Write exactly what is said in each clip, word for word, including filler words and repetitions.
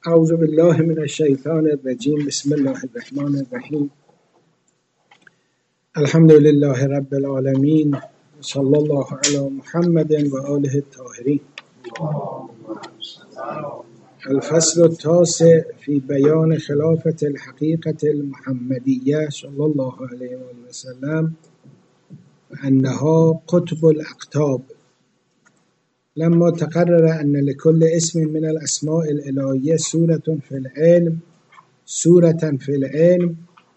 اعوذ بالله من الشیطان الرجیم. بسم الله الرحمن الرحیم. الحمد لله رب العالمین، صلی الله علی محمد و آله الطاهرین. الفصل التاسع فی بیان خلافة الحقیقة المحمدیه صلی الله علیه و سلم و انها قطب الاقطاب. لما تقرر أن لكل اسم من الأسماء الإلهية سورة في العلم سورة في العلم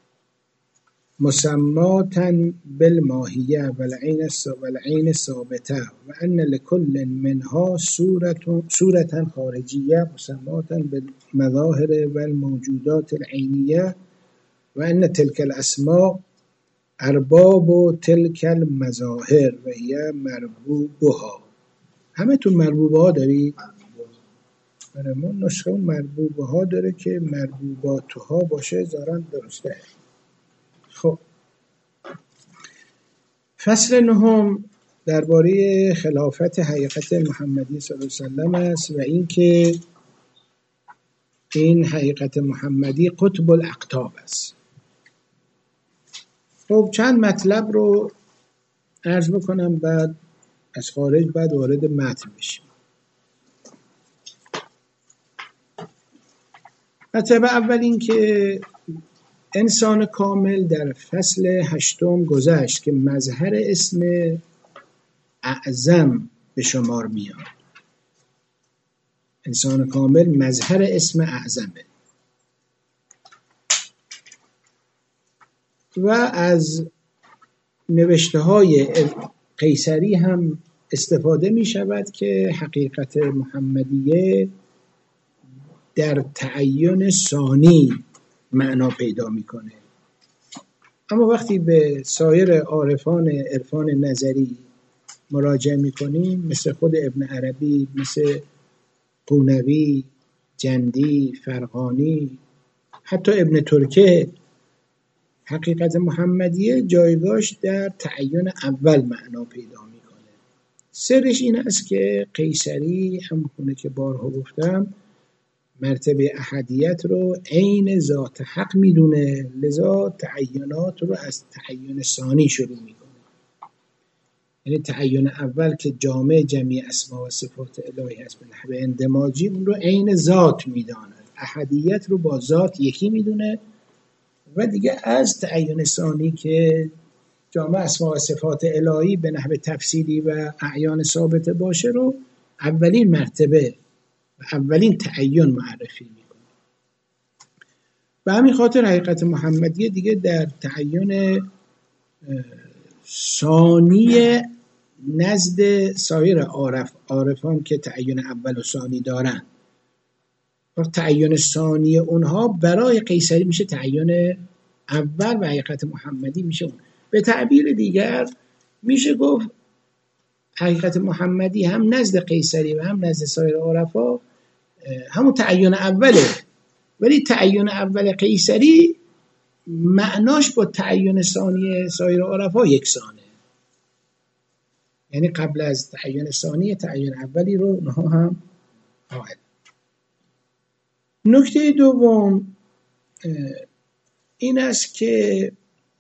مسماة بالماهية والعين والعين الثابتة، وأن لكل منها سورة سورة خارجية مسماة بالمظاهر والموجودات العينية، وأن تلك الأسماء أرباب تلك المظاهر وهي مربوبها. همه تون مربوبه ها دارید؟ برای ما نسخه اون مربوبه ها داره که مربوبات ها باشه زارن درسته. خب فصل نهم درباره خلافت حقیقت محمدی صلی الله علیه و سلم است و این که این حقیقت محمدی قطب الاقطاب است. خب چند مطلب رو عرض بکنم، بعد از خارج بعد وارد متن بشیم. مطلب اول این که انسان کامل در فصل هشتم گذشت که مظهر اسم اعظم به شمار میاد. انسان کامل مظهر اسم اعظمه و از نوشته های قیصری هم استفاده می شود که حقیقت محمدیه در تعین ثانی معنا پیدا می کنه. اما وقتی به سایر عارفان عرفان نظری مراجعه می کنیم، مثل خود ابن عربی، مثل قونوی، جندی، فرغانی، حتی ابن ترکه، حقیقت محمدیه جایگاهش در تعین اول معنا پیدا میکنه. سرش این است که قیصری همونه که بارها گفتم مرتبه احدیت رو عین ذات حق میدونه، لذا تعینات رو از تعین ثانی شروع میکنه. یعنی تعین اول که جامع جمعی اسما و صفات الهی هست به نحو اندماجی، اون رو عین ذات میداند. احدیت رو با ذات یکی میدونه و دیگه از تعین ثانی که جامع اسما و صفات الهی به نحو تفصیلی و اعیان ثابته باشه رو اولین مرتبه و اولین تعین معرفی میکنه. به همین خاطر حقیقت محمدیه دیگه در تعین ثانی نزد سایر عارف عارفان که تعین اول و ثانی دارن و تعین ثانی اونها برای قیصری میشه تعین اول و حقیقت محمدی میشه اون. به تعبیر دیگر میشه گفت حقیقت محمدی هم نزد قیصری و هم نزد سایر عرفا همون تعین اوله، ولی تعین اول قیصری معناش با تعین ثانی سایر عرفا یکسانه. یعنی قبل از تعین ثانی تعین اولی رو اونها هم قائل. نکته دوم این است که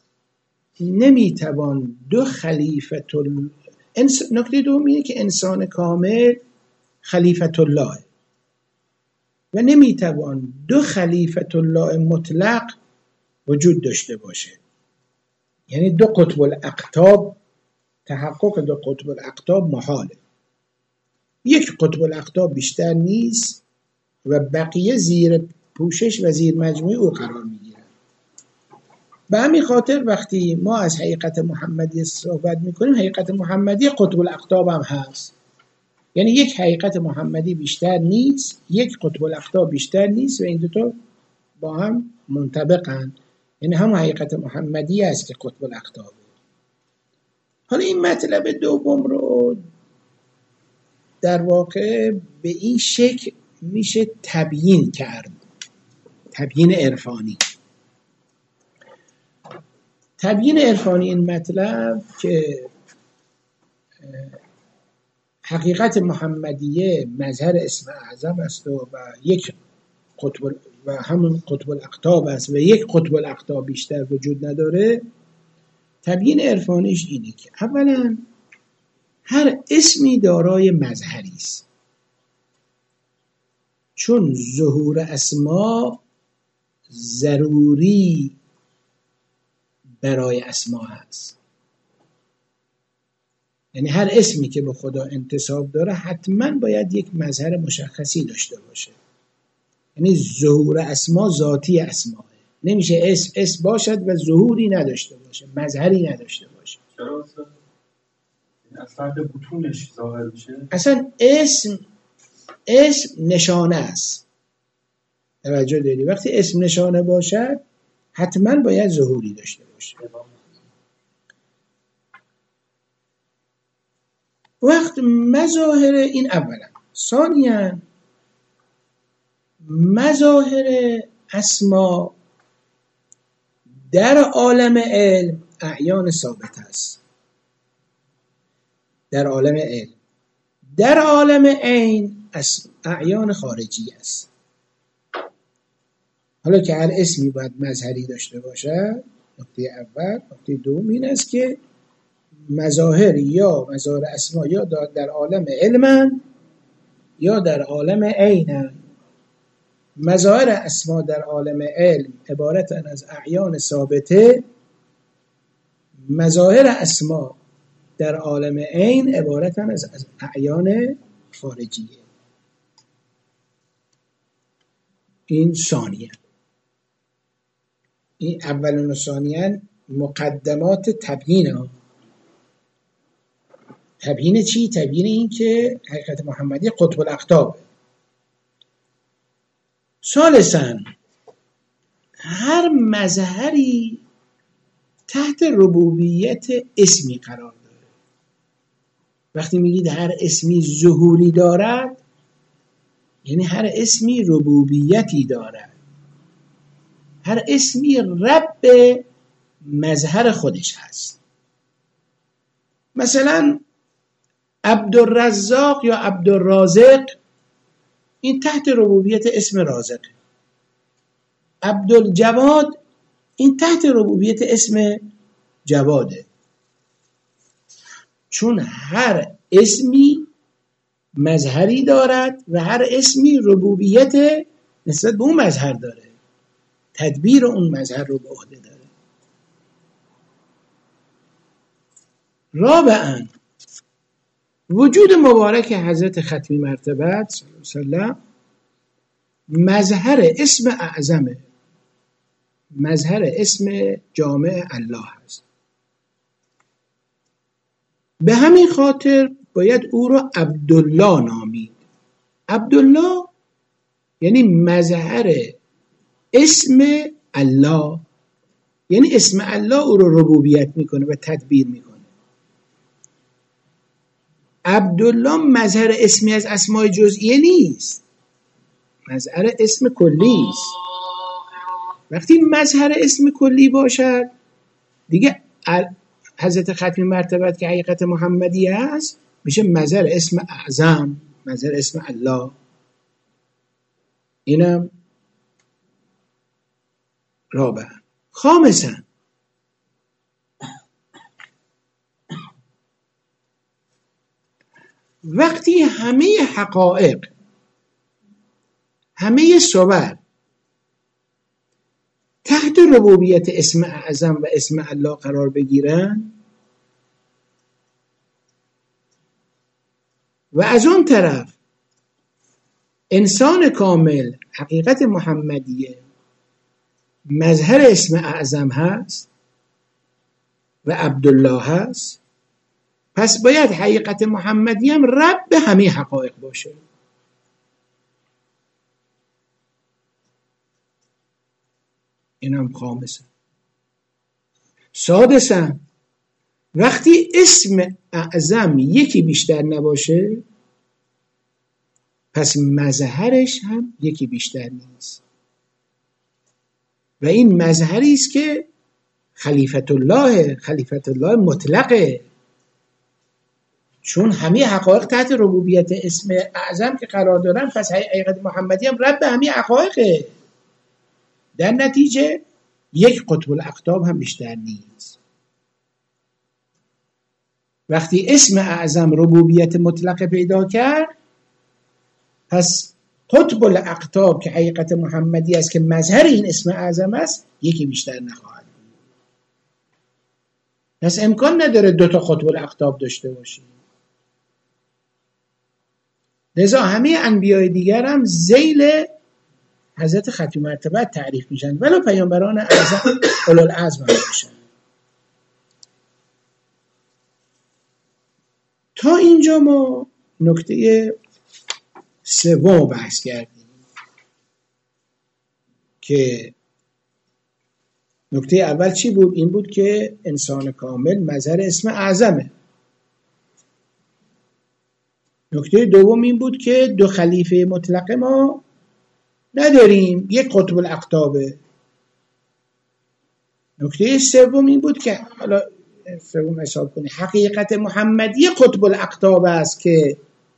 نمیتوان دو خلیفت ال... انس... نکته دوم اینه که انسان کامل خلیفت الله و نمیتوان دو خلیفت الله مطلق وجود داشته باشه. یعنی دو قطب الاقطاب، تحقق دو قطب الاقطاب محاله. یک قطب الاقطاب بیشتر نیست و بقیه زیر پوشش و زیر مجموعه او قرار میگیرن. به همین خاطر وقتی ما از حقیقت محمدی صحبت میکنیم، حقیقت محمدی قطب الاقطاب هم هست. یعنی یک حقیقت محمدی بیشتر نیست، یک قطب الاقطاب بیشتر نیست و این دوتا با هم منطبقن. یعنی هم حقیقت محمدی است که قطب الاقطابه. حالا این مطلب دوم رو در واقع به این شکل میشه تبیین کرد، تبیین عرفانی. تبیین عرفانی این مطلب که حقیقت محمدیه مظهر اسم اعظم است و یک قطب و همون قطب الاقطاب است و یک قطب الاقطاب بیشتر وجود نداره، تبیین عرفانیش اینه که اولا هر اسمی دارای مظهری است، چون ظهور اسما ضروری برای اسما هست. یعنی هر اسمی که به خدا انتساب داره حتما باید یک مظهر مشخصی داشته باشه. یعنی ظهور اسما ذاتی اسماه، نمیشه اسم اسم باشد و ظهوری نداشته باشه، مظهری نداشته باشه. چرا اصلا از فرق بطونش ظاهر میشه؟ اصلا اسم اسم نشانه است. توجه داری؟ وقتی اسم نشانه باشد حتما باید ظهوری داشته باشه. وقت مظاهر این اولا. ثانیاً مظاهر اسما در عالم علم اعیان ثابت است. در عالم علم. در عالم عین اعیان خارجی است. حالا که هر اسمی باید مظهری داشته باشد، نکته اول. نکته دوم این است که مظاهر یا مظاهر اسما یا در عالم علم یا در عالم عین. مظاهر اسما در عالم علم عبارتن از اعیان ثابته، مظاهر اسما در عالم عین عبارتن از اعیان خارجیه. این ثانیه. این اولون و ثانیان مقدمات تبیین ها. تبیین چی؟ تبیین این که حقیقت محمدی قطب الاقطاب. ثالثاً هر مظهری تحت ربوبیت اسمی قرار داره. وقتی میگید هر اسمی ظهوری دارد، یعنی هر اسمی ربوبیتی دارد. هر اسمی رب مظهر خودش هست. مثلا عبدالرزاق یا عبدالرازق، این تحت ربوبیت اسم رازق. عبدالجواد، این تحت ربوبیت اسم جواده. چون هر اسمی مظهری دارد و هر اسمی ربوبیت نسبت به اون مظهر داره، تدبیر اون مظهر رو به عهده داره. رابعاً وجود مبارک حضرت ختمی مرتبت صلی الله علیه و سلم مظهر اسم اعظمه، مظهر اسم جامع الله هست. به همین خاطر باید او را عبدالله نامید. عبدالله یعنی مظهر اسم الله، یعنی اسم الله او را ربوبیت میکنه و تدبیر میکنه. عبدالله مظهر اسمی از اسماء جزئیه نیست، مظهر اسم کلی است. وقتی مظهر اسم کلی باشد دیگه حضرت ختمی مرتبت که حقیقت محمدی هست میشه مظهر اسم اعظم، مظهر اسم الله. اینم رابع. خامساً وقتی همه حقایق، همه صور تحت ربوبیت اسم اعظم و اسم الله قرار بگیرن و از اون طرف انسان کامل حقیقت محمدیه مظهر اسم اعظم هست و عبدالله هست، پس باید حقیقت محمدی هم رب به همه حقایق باشه. اینم خامسه. سادسه وقتی اسم اعظم یکی بیشتر نباشه پس مظهرش هم یکی بیشتر نیست و این مظهری است که خلیفت الله، خلیفت الله مطلقه. چون همه حقایق تحت ربوبیت اسم اعظم که قرار دارن، پس حقیقت محمدی هم رب همه حقایقه. در نتیجه یک قطب الاقطاب هم بیشتر نیست. وقتی اسم اعظم ربوبیت مطلق پیدا کرد، پس قطب الاقطاب که حقیقت محمدی است که مظهر این اسم اعظم است، یکی بیشتر نخواهد بود. پس امکان نداره دو تا قطب الاقطاب داشته باشیم. لذا همه انبیای دیگر هم ذیل حضرت ختم مرتبه تعریف میشن، ولو پیامبران اعظم اولوالعزم میشن. تا اینجا ما نکته سوم بحث کردیم که نکته اول چی بود؟ این بود که انسان کامل مظهر اسم اعظمه. نکته دوم این بود که دو خلیفه مطلق ما نداریم، یک قطب الاقطابه. نکته سوم این بود که حالا سوم حساب کنی حقیقت محمدی قطب الاقطاب است که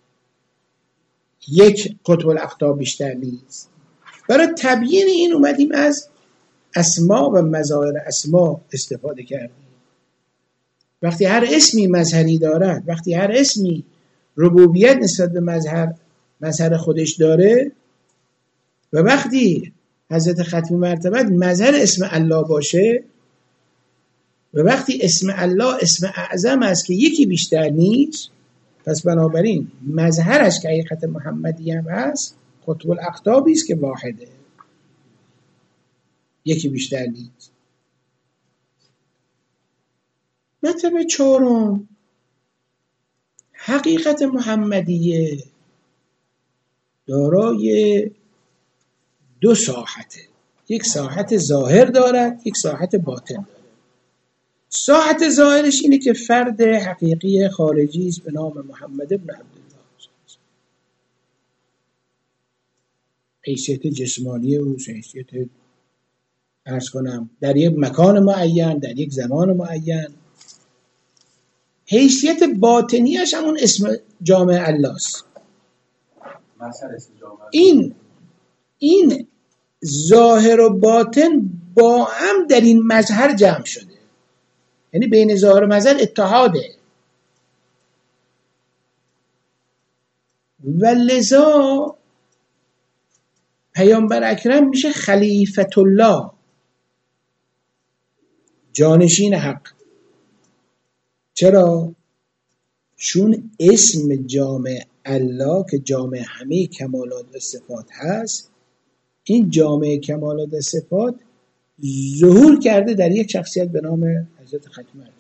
یک قطب الاقطاب بیشتر نیست. برای تبیین این اومدیم از اسما و مظاهر اسما استفاده کردیم. وقتی هر اسمی مظهری دارد، وقتی هر اسمی ربوبیت نسبت به مظهر مظهر خودش داره، و وقتی حضرت ختم مرتبه مظهر اسم الله باشه، و وقتی اسم الله اسم اعظم است که یکی بیشتر نیست، پس بنابراین مظهرش که حقیقت محمدی هم هست، قطب الاقطابی است که واحده، یکی بیشتر نیست. مطلب چهارم، حقیقت محمدیه دارای دو ساحته، یک ساحت ظاهر دارد، یک ساحت باطن دارد. ساحت ظاهرش اینه که فرد حقیقی خارجی است به نام محمد ابن عبدالله، حیثیت جسمانی او، حیثیت عرض کنم در یک مکان معین، در یک زمان معین. حیثیت باطنیش همون اسم جامع الله است. این این ظاهر و باطن با هم در این مظهر جمع شده، یعنی بین ظاهر و مظهر اتحاده. و لذا پیامبر اکرم میشه خلیفت الله، جانشین حق. چرا؟ چون اسم جامع الله که جامع همه کمالات و صفات هست، این جامع کمالات و صفات ظهور کرده در یک شخصیت به نام حضرت ختم مرتبه.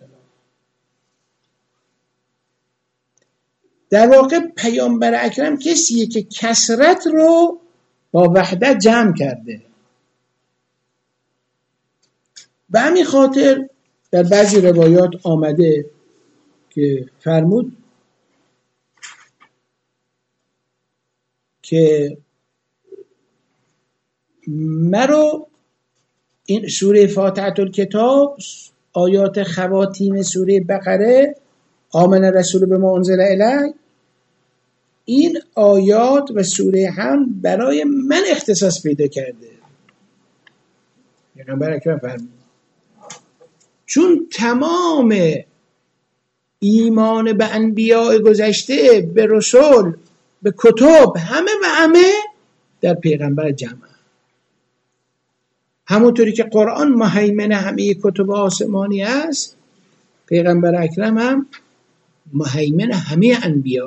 در واقع پیامبر اکرم کسیه که کثرت رو با وحدت جمع کرده. به همین خاطر در بعضی روایات آمده که فرمود که مرو این سوره فاتحه الکتاب، آیات خواتیم سوره بقره، آمن رسول به ما انزل الی، این آیات و سوره هم برای من اختصاص پیدا کرده. پیغمبر اکرم فرمود چون تمام ایمان به انبیاء گذشته، به رسول، به کتب، همه و همه در پیغمبر جمع. همونطوری که قرآن مهیمن همه کتب آسمانی است، پیغمبر اکرم هم مهیمن همه انبیاء.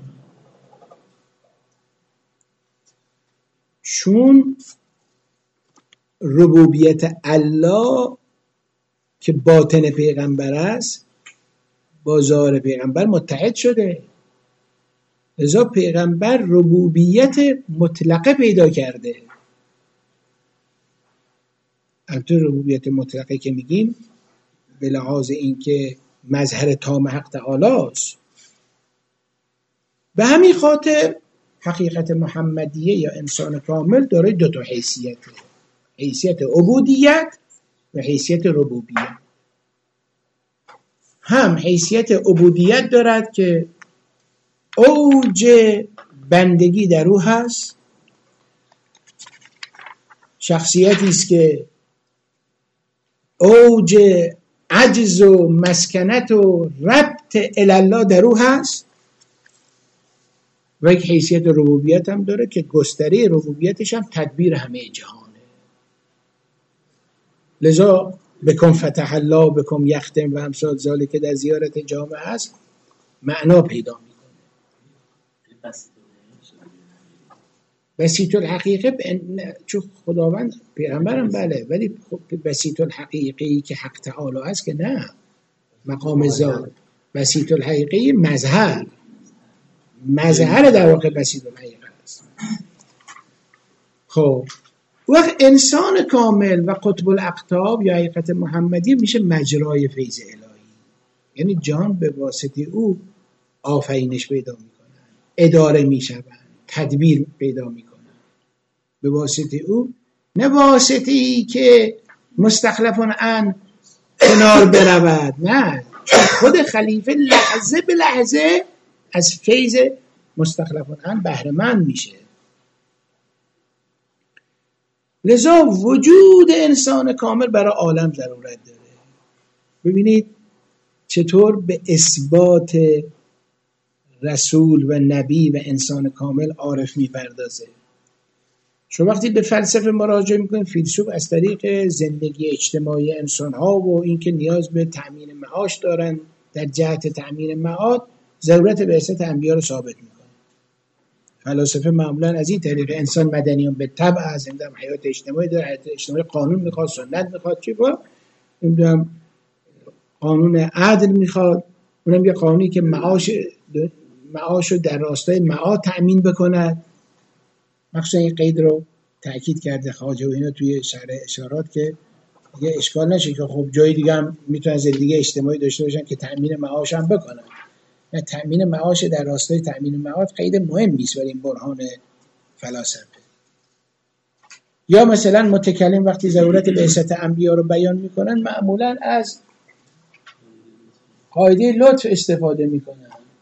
چون ربوبیت الله که باطن پیغمبر است با ظاهر پیغمبر متحد شده، لذا پیغمبر ربوبیت مطلقه پیدا کرده. البته ربوبیت مطلقه که میگیم به لحاظ این که مظهر تام حق تعالی است. به همین خاطر حقیقت محمدیه یا انسان کامل داره دو تا حیثیت، حیثیت عبودیت و حیثیت ربوبیت. هم حیثیت عبودیت دارد که اوج بندگی در او هست، شخصیتی است که اوج عجز و مسکنت و ربط الله در او هست و یک حیثیت ربوبیت هم داره که گستره ربوبیتش هم تدبیر همه جهانه. لذا بکن فتح الله بکن یختم و امثال ذالک که در زیارت جامعه هست معنا پیدا میکنه. بسیط الحقیقه چون خداوند پیغمبرم بله، ولی بسیط الحقیقی که حق تعالی هست که نه، مقام ذات. بسیط الحقیقی مظهر مظهر در واقع بسیط الحقیقه است. خب وقت انسان کامل و قطب الاقطاب یا حقیقت محمدی میشه مجرای فیض الهی، یعنی جان به واسطه او آفرینش پیدا میکنن، اداره میشوند، تدبیر پیدا میکنن به واسطه او، نه واسطه‌ای که مستخلفون ان کنار برود، نه، خود خلیفه لحظه به لحظه از فیض مستخلفون ان بهره مند میشه. لذا وجود انسان کامل برای عالم ضرورت داره. ببینید چطور به اثبات رسول و نبی و انسان کامل عارف میپردازه. شما وقتی به فلسفه مراجعه میکنید، فیلسوف از طریق زندگی اجتماعی انسان ها و اینکه نیاز به تأمین معاش دارن در جهت تأمین معاد ضرورت بعثت انبیا رو ثابت میکنه. فلاسفه معمولا از این طریق انسان مدنیون به طبع از این دم حیات اجتماعی داره، حیات اجتماعی قانون میخواد، سنت میخواد، چی با این قانون عدل میخواد، اونم یه قانونی که معاش معاش رو در راستای معاد تأمین بکنه. مخصوصا این قید رو تأکید کرده خواجه و اینا توی شرح اشارات که دیگه اشکال نشه که خب جای دیگه هم میتونن زندگی اجتماعی داشته باشن که تأمین معاش هم بکنن. نه، تأمین معاش در راستای تأمین معاد قید مهم نیست برای این برهان فلاسفه. یا مثلا متکلم وقتی ضرورت بعثت انبیا رو بیان میکنن معمولا از قاعده لطف استفاده میکنن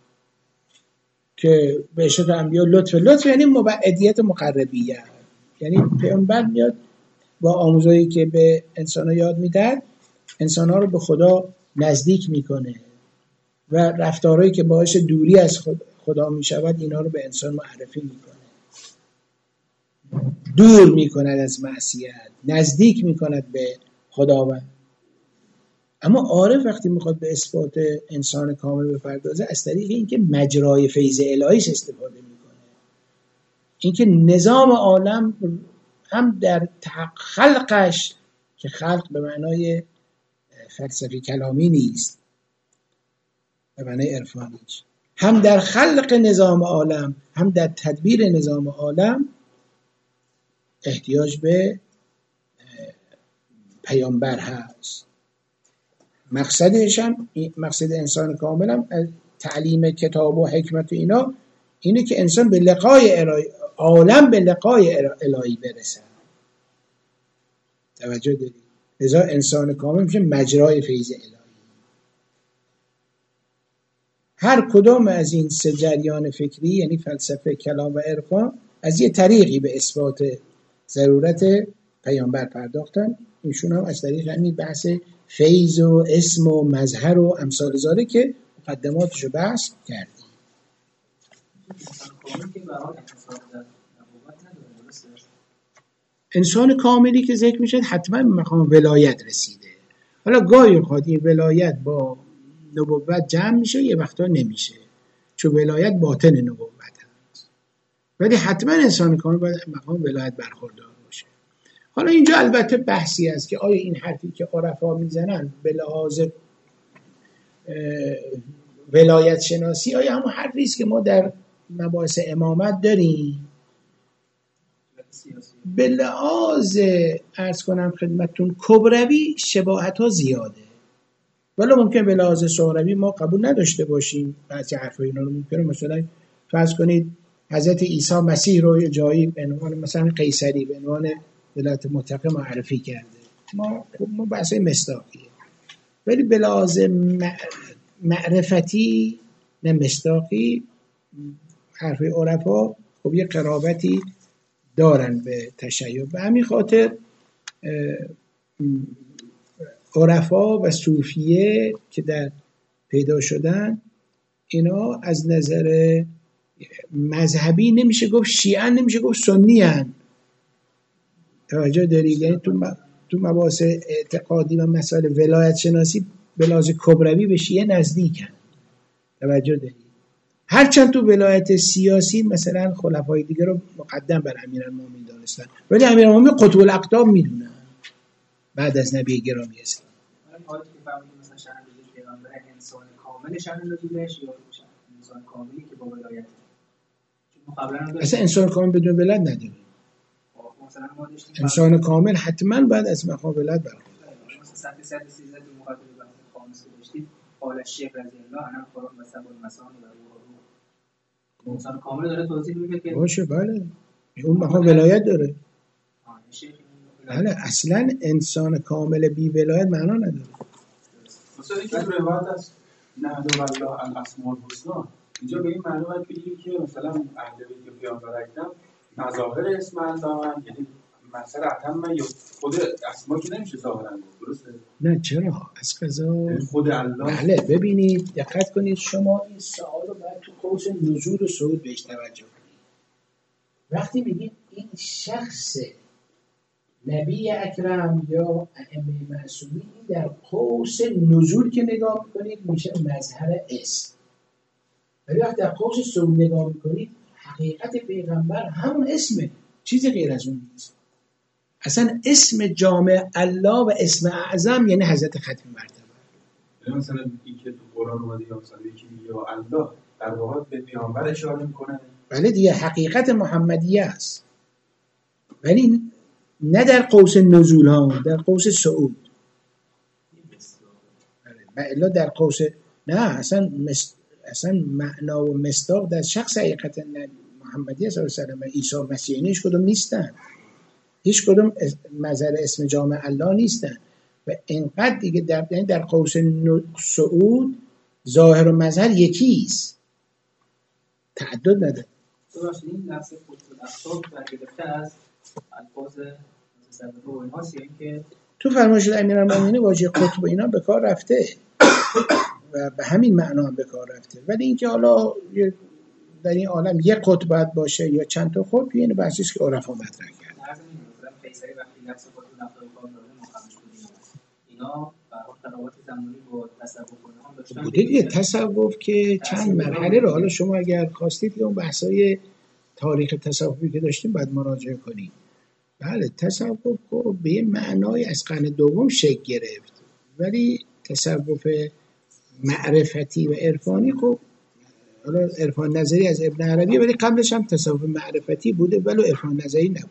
که بعثت انبیا لطف لطف یعنی مبعدیت مقربیه، یعنی پیامبر میاد با آموزهایی که به انسان‌ها یاد میدن انسان‌ها رو به خدا نزدیک میکنه و رفتارهایی که باعث دوری از خدا میشود اینا رو به انسان معرفی میکنه، دور میکند از معصیت، نزدیک میکند به خداوند. اما عارف وقتی میخواد به اثبات انسان کامل بپردازه از طریق اینکه مجرای فیض الهیش استفاده میکنه، اینکه نظام عالم هم در خلقش، که خلق به معنای فلسفی کلامی نیست، به معنای عرفانیش، هم در خلق نظام عالم هم در تدبیر نظام عالم احتیاج به پیامبر هست. مقصدش هم مقصد انسان کامل هم تعلیم کتاب و حکمت و اینا اینه که انسان به لقای الهی، عالم به لقای الهی برسه. توجه دارید؟ لذا انسان کامل میشه مجرای فیض الهی. هر کدام از این سه جریان فکری یعنی فلسفه، کلام و عرفان از یه طریقی به اثبات ضرورت پیامبر پرداختن. ایشون هم از طریق همین بحث فیض و اسم و مظهر و امثال ذالک که مقدماتشو بحث کردیم. انسان کاملی که ذکر میشه حتما به مقام ولایت رسیده. حالا گاهی اوقات این ولایت با نبوت جمع میشه، یه وقتا نمیشه، چون ولایت باطن نبوت هست، ولی حتما انسان کامل باید مقام ولایت برخوردار باشه. حالا اینجا البته بحثی است که آیا این حرفی که عرفا میزنن به لحاظ ولایت شناسی آیا همون حرفی است که ما در مباحث امامت داریم؟ به لحاظ عرض کنم خدمتتون کبروی شباهت ها زیاده، ولی ممکن به لحاظ صغروی ما قبول نداشته باشیم بعضی حرفا اینا رو. ممکنه مثلا فرض کنید حضرت عیسی مسیح رو جایی به عنوان مثلا قیصری به عنوان ولایت مطلقه معرفی کرده، ما ما بحث مصداقیه، ولی به لحاظ معرفتی نه مصداقی حرف عرفا خب یه قرابتی دارن به تشیع. به همین خاطر عرفا و صوفیه که در پیدا شدن، اینا از نظر مذهبی نمیشه گفت شیعه، نمیشه گفت سنی هن. توجه دارید؟ یعنی تو تو مباحث اعتقادی و مسائل ولایت شناسی به لحاظ کبروی به شیعه نزدیکن. توجه دارید؟ هرچند تو ولایت سیاسی مثلا خلفای دیگه رو مقدم بر امیرالمومنین دانستن، ولی امیرالمومنین قطب الاقطاب میدونن بعد از نبی گرامی اسلام. حالا که فهمیدیم مثلا شأن پیغمبر انسان کامل شأن نزولش یا انسان کاملی که با ولایت، چون قبلا اصلا انسان کامل بدون ولایت نداره. مثلا ما داشتیم انسان کامل حتما باید از مقام ولایت برخورد. مثلا صفحه صد و سیزده تو مقدمه بحث خامس داشتیم، قال الشیخ رضی الله عنه قرآن و سبع المثانی و روح انسان کامل داره توضیح میده که باشه بله اون مقام ولایت داره. بله اصلا انسان کامل بی ولایت معنا نداره. مثلا اینکه تو روایت از نهد والله الاسماء الحسنی اینجا به این معنی باید بگیم که مثلا اهل بیت پیامبر اکرم مظاهر اسم الله، یعنی مثلا اتم یا خود اسما که نمیشه ظاهرا درسته؟ نه چرا؟ از قضا خود الله. بله ببینید دقت کنید، شما این سوال رو باید تو قوس نزول و صعود بهش توجه کنید. وقتی میگید این شخص نبی اکرم یا ائمه معصومین در قوس نزول که نگاه میکنید میشه مظهر اسم، ولی وقتی در قوس صعود نگاه میکنید حقیقت پیغمبر همون اسمه، چیزی غیر از اون نیست. اصلا اسم جامع الله و اسم اعظم یعنی حضرت ختم مرتبه. یعنی مثلا این که تو قرآن اومده یا مثلا یکی یا الله در واقع به پیامبر اشاره میکنه. بله دیگه حقیقت محمدیه است، ولی نه در قوس نزول ها، در قوس صعود. بله الا در قوس نه اصلا مست... اصلا معنا و مصداق در شخص حقیقت محمدیه صلی الله علیه و سلم عیسی مسیح هیچ کدوم نیستن، هیچ کدوم مظهر اسم جامع الله نیستن و اینقدر دیگه در در قوس صعود ظاهر و مظهر یکیست، تعدد نداره. درست این لفظ قطب الاقطاب برگرفته از الفاظ متصوفه و اینهاست، یعنی که تو فرمایشات امیرالمومنین واژه قطب اینا به کار رفته و به همین معنا هم به کار رفته، ولی اینکه حالا در این عالم یک قطب باید باشه یا چند تا قطب، این بحثی است که عرفا مطرح کرد. مثلا قیصری وقتی لفظ قطب الاقطاب کار داره مخالفش بودیم اینا به تناوب زمانی با تصوف اونها داشتن بوده دیگه. تصوف که چند مرحله رو حالا شما اگر خواستید که اون بحثای تاریخ تصوفی که داشتیم باید مراجعه کنید. بله تصوف رو به معنای از قرن دوم شکل گرفت، ولی تصوف معرفتی و عرفانی خب حالا عرفان نظری از ابن عربی، ولی قبلش هم تصوف معرفتی بوده ولی عرفان نظری نبود.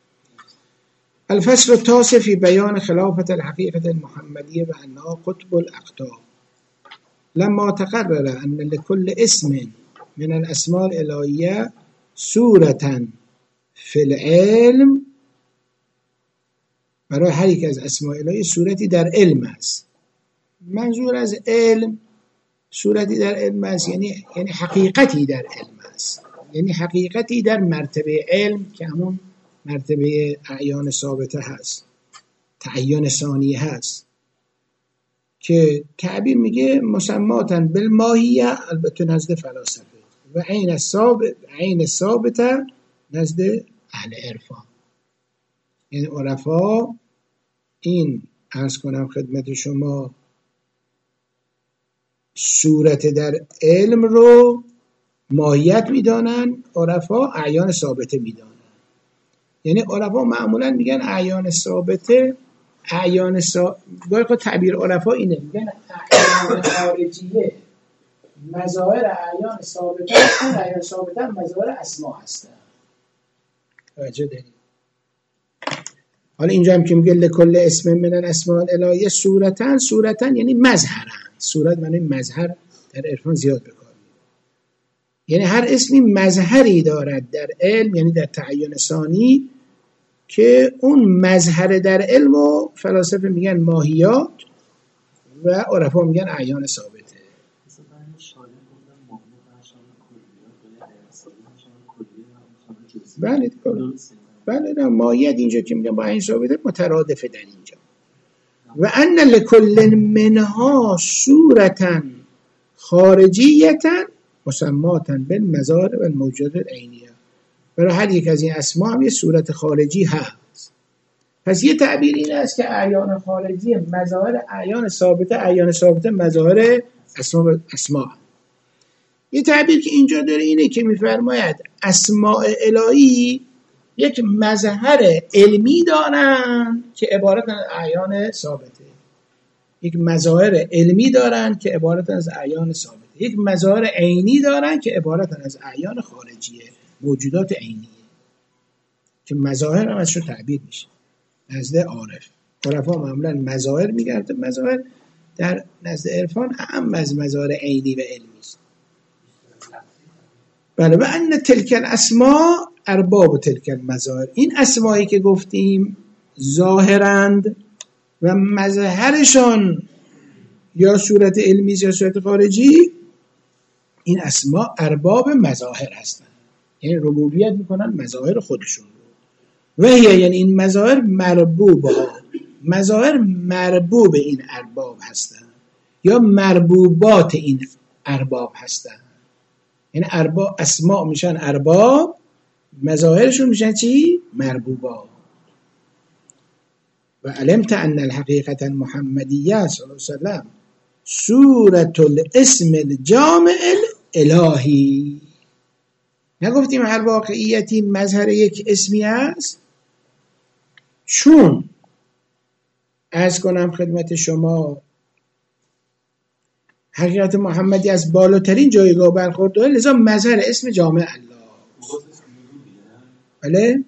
الفصل التاسع فی بیان خلافت الحقیقة المحمدیه و انها قطب الاقطاب. لما تقرر ان لكل اسم من الاسماء الالهیه صورة فی العلم، برای هر یک از اسماء الهی صورتی در علم است. منظور از علم صورتی در علم است یعنی یعنی حقیقتی در علم است، یعنی حقیقتی در مرتبه علم که همون مرتبه اعیان ثابته هست، تعین ثانی هست که تعبیر میگه مسماتن بالماهیه، البته نزد فلاسفه، و عین ثابت عین ثابته نزد اهل عرفان. یعنی عرفا این عرض کنم خدمت شما صورت در علم رو ماهیت میدانن، عرفا اعیان ثابته میدانن. یعنی عرفا معمولا میگن اعیان ثابته، اعیان ثابته باید تعبیر عرفا اینه، میگن اعیان خارجیه مظاهر اعیان ثابته، اون اعیان ثابته مظاهر اسما هستن. توجه دارید؟ حالا اینجا هم که میگه لکل اسم من الاسماء الالهیه صورتن، صورتن یعنی مظهرن. صورت معنی مظهر در عرفان زیاد بکار میاد، یعنی هر اسمی مظهری دارد در علم، یعنی در تعین ثانی، که اون مظهر در علم و فلاسفه میگن ماهیات و عرفا میگن اعیان ثابته. بله درست. بله نه مایت اینجا که میگم با این ثابته مترادفه در اینجا. و ان لکل منها صورتا خارجیتا مسماتا بالمظاهر و الموجودات العینیه. برای هر یک از این اسما هم یه صورت خارجی هست. پس یه تعبیر این است که اعیان خارجی مظاهر اعیان ثابته، اعیان ثابته مظاهر اسما اسما. یه تعبیر که اینجا داره اینه که میفرماید اسماء الهی یک مظهر علمی دارن که عبارت از اعیان ثابته، یک مظاهر علمی دارن که عبارت از اعیان ثابته، یک مظاهر عینی دارن که عبارت از اعیان خارجیه، موجودات عینیه که مظاهر هم ازشون تعبیر میشه نزد عارف. عرفا معمولا مظاهر میگرده، مظاهر در نزد عرفان اهم از مظاهر عینی و علمی است. بله و ان تلک الاسماء ارباب تلک المظاهر، این اسمایی که گفتیم ظاهرند و مظهرشان یا صورت علمی یا صورت خارجی، این اسما ارباب مظاهر هستند، یعنی ربوبیت میکنن مظاهر خودشون رو. و هی یعنی این مظاهر مربوب ها، مظاهر مربوب این ارباب هستند یا مربوبات این ارباب هستند. یعنی ارباب اسما میشن ارباب، مظاهرشون میشن چی؟ مربوبات. و علمت ان الحقیقة المحمدیه صلی الله علیه وسلم صورت الاسم الجامع الالهی. نگفتیم هر واقعیتی مظهر یک اسمی است؟ چون عرض کنم خدمت شما حقیقت محمدی از بالاترین جایگاه برخورده، لذا مظهر اسم جامع الله. بله؟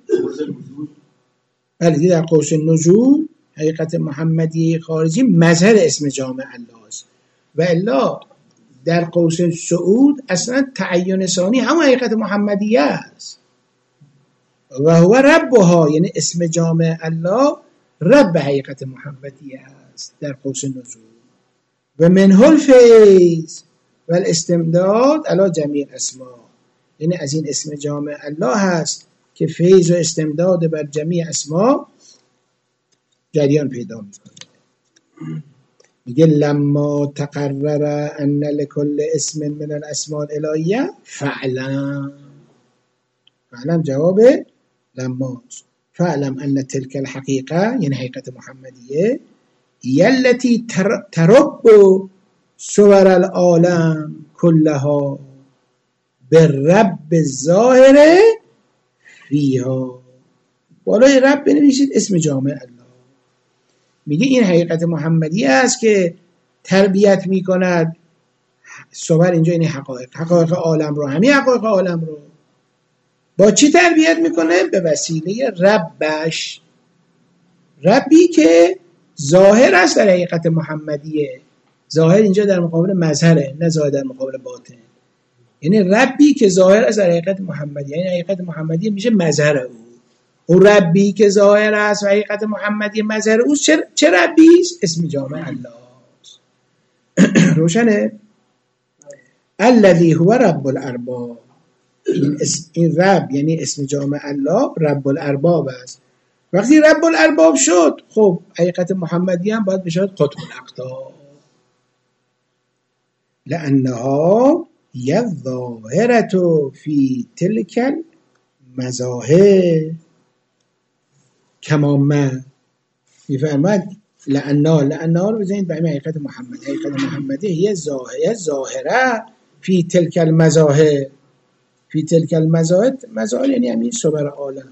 بله در قوس نزول حقیقت محمدی خارجی مظهر اسم جامع الله است و الا در قوس صعود اصلا تعین ثانی هم حقیقت محمدیه است و هو ربها، یعنی اسم جامع الله رب حقیقت محمدیه است در قوس نزول. و منه الفیض و الاستمداد علی جمیع اسما، یعنی از این اسم جامع الله هست که فیض و استمداد بر جمیع اسما جریان پیدا میکنه. میگه لما تقرر ان لكل اسم من الاسماء الالهیه فعلم، فعلم جواب لما، فعلم ان تلك الحقیقه یعنی حقیقت محمدیه یلتی ترب صور العالم کلها بالرب الظاهر فیها. بالای رب بنویسید اسم جامع الله. میگه این حقیقت محمدی است که تربیت میکند صور، اینجا این حقایق حقایق عالم رو، همین حقایق عالم رو با چی تربیت میکنه؟ به وسیله ربش، ربی که ظاهر است در حقیقت محمدیه. ظاهر اینجا در مقابل مظهره، نه ظاهر در مقابل باطن. یعنی ربی که ظاهر است در حقیقت محمدیه، یعنی حقیقت محمدیه میشه مظهر او. او ربی که ظاهر است و حقیقت محمدی مظهر او چه, چه ربی است؟ اسم جامع الله است. روشنه؟ الذی هو رب الارباب، این, اسم این رب یعنی اسم جامع الله رب الارباب است. وقتی رب الارباب شد خب حقیقت محمدی هم باید بشود قطب الاقطاب، لانها یظاهرة فی تلک المظاهر کما ما میفرماد لأنها لأنها رو بزنید به حقیقت محمد، حقیقت محمدی هی ظاهره ظاهره فی تلک المظاهر، فی تلک المظاهر، مظاهر یعنی همین صور عالم،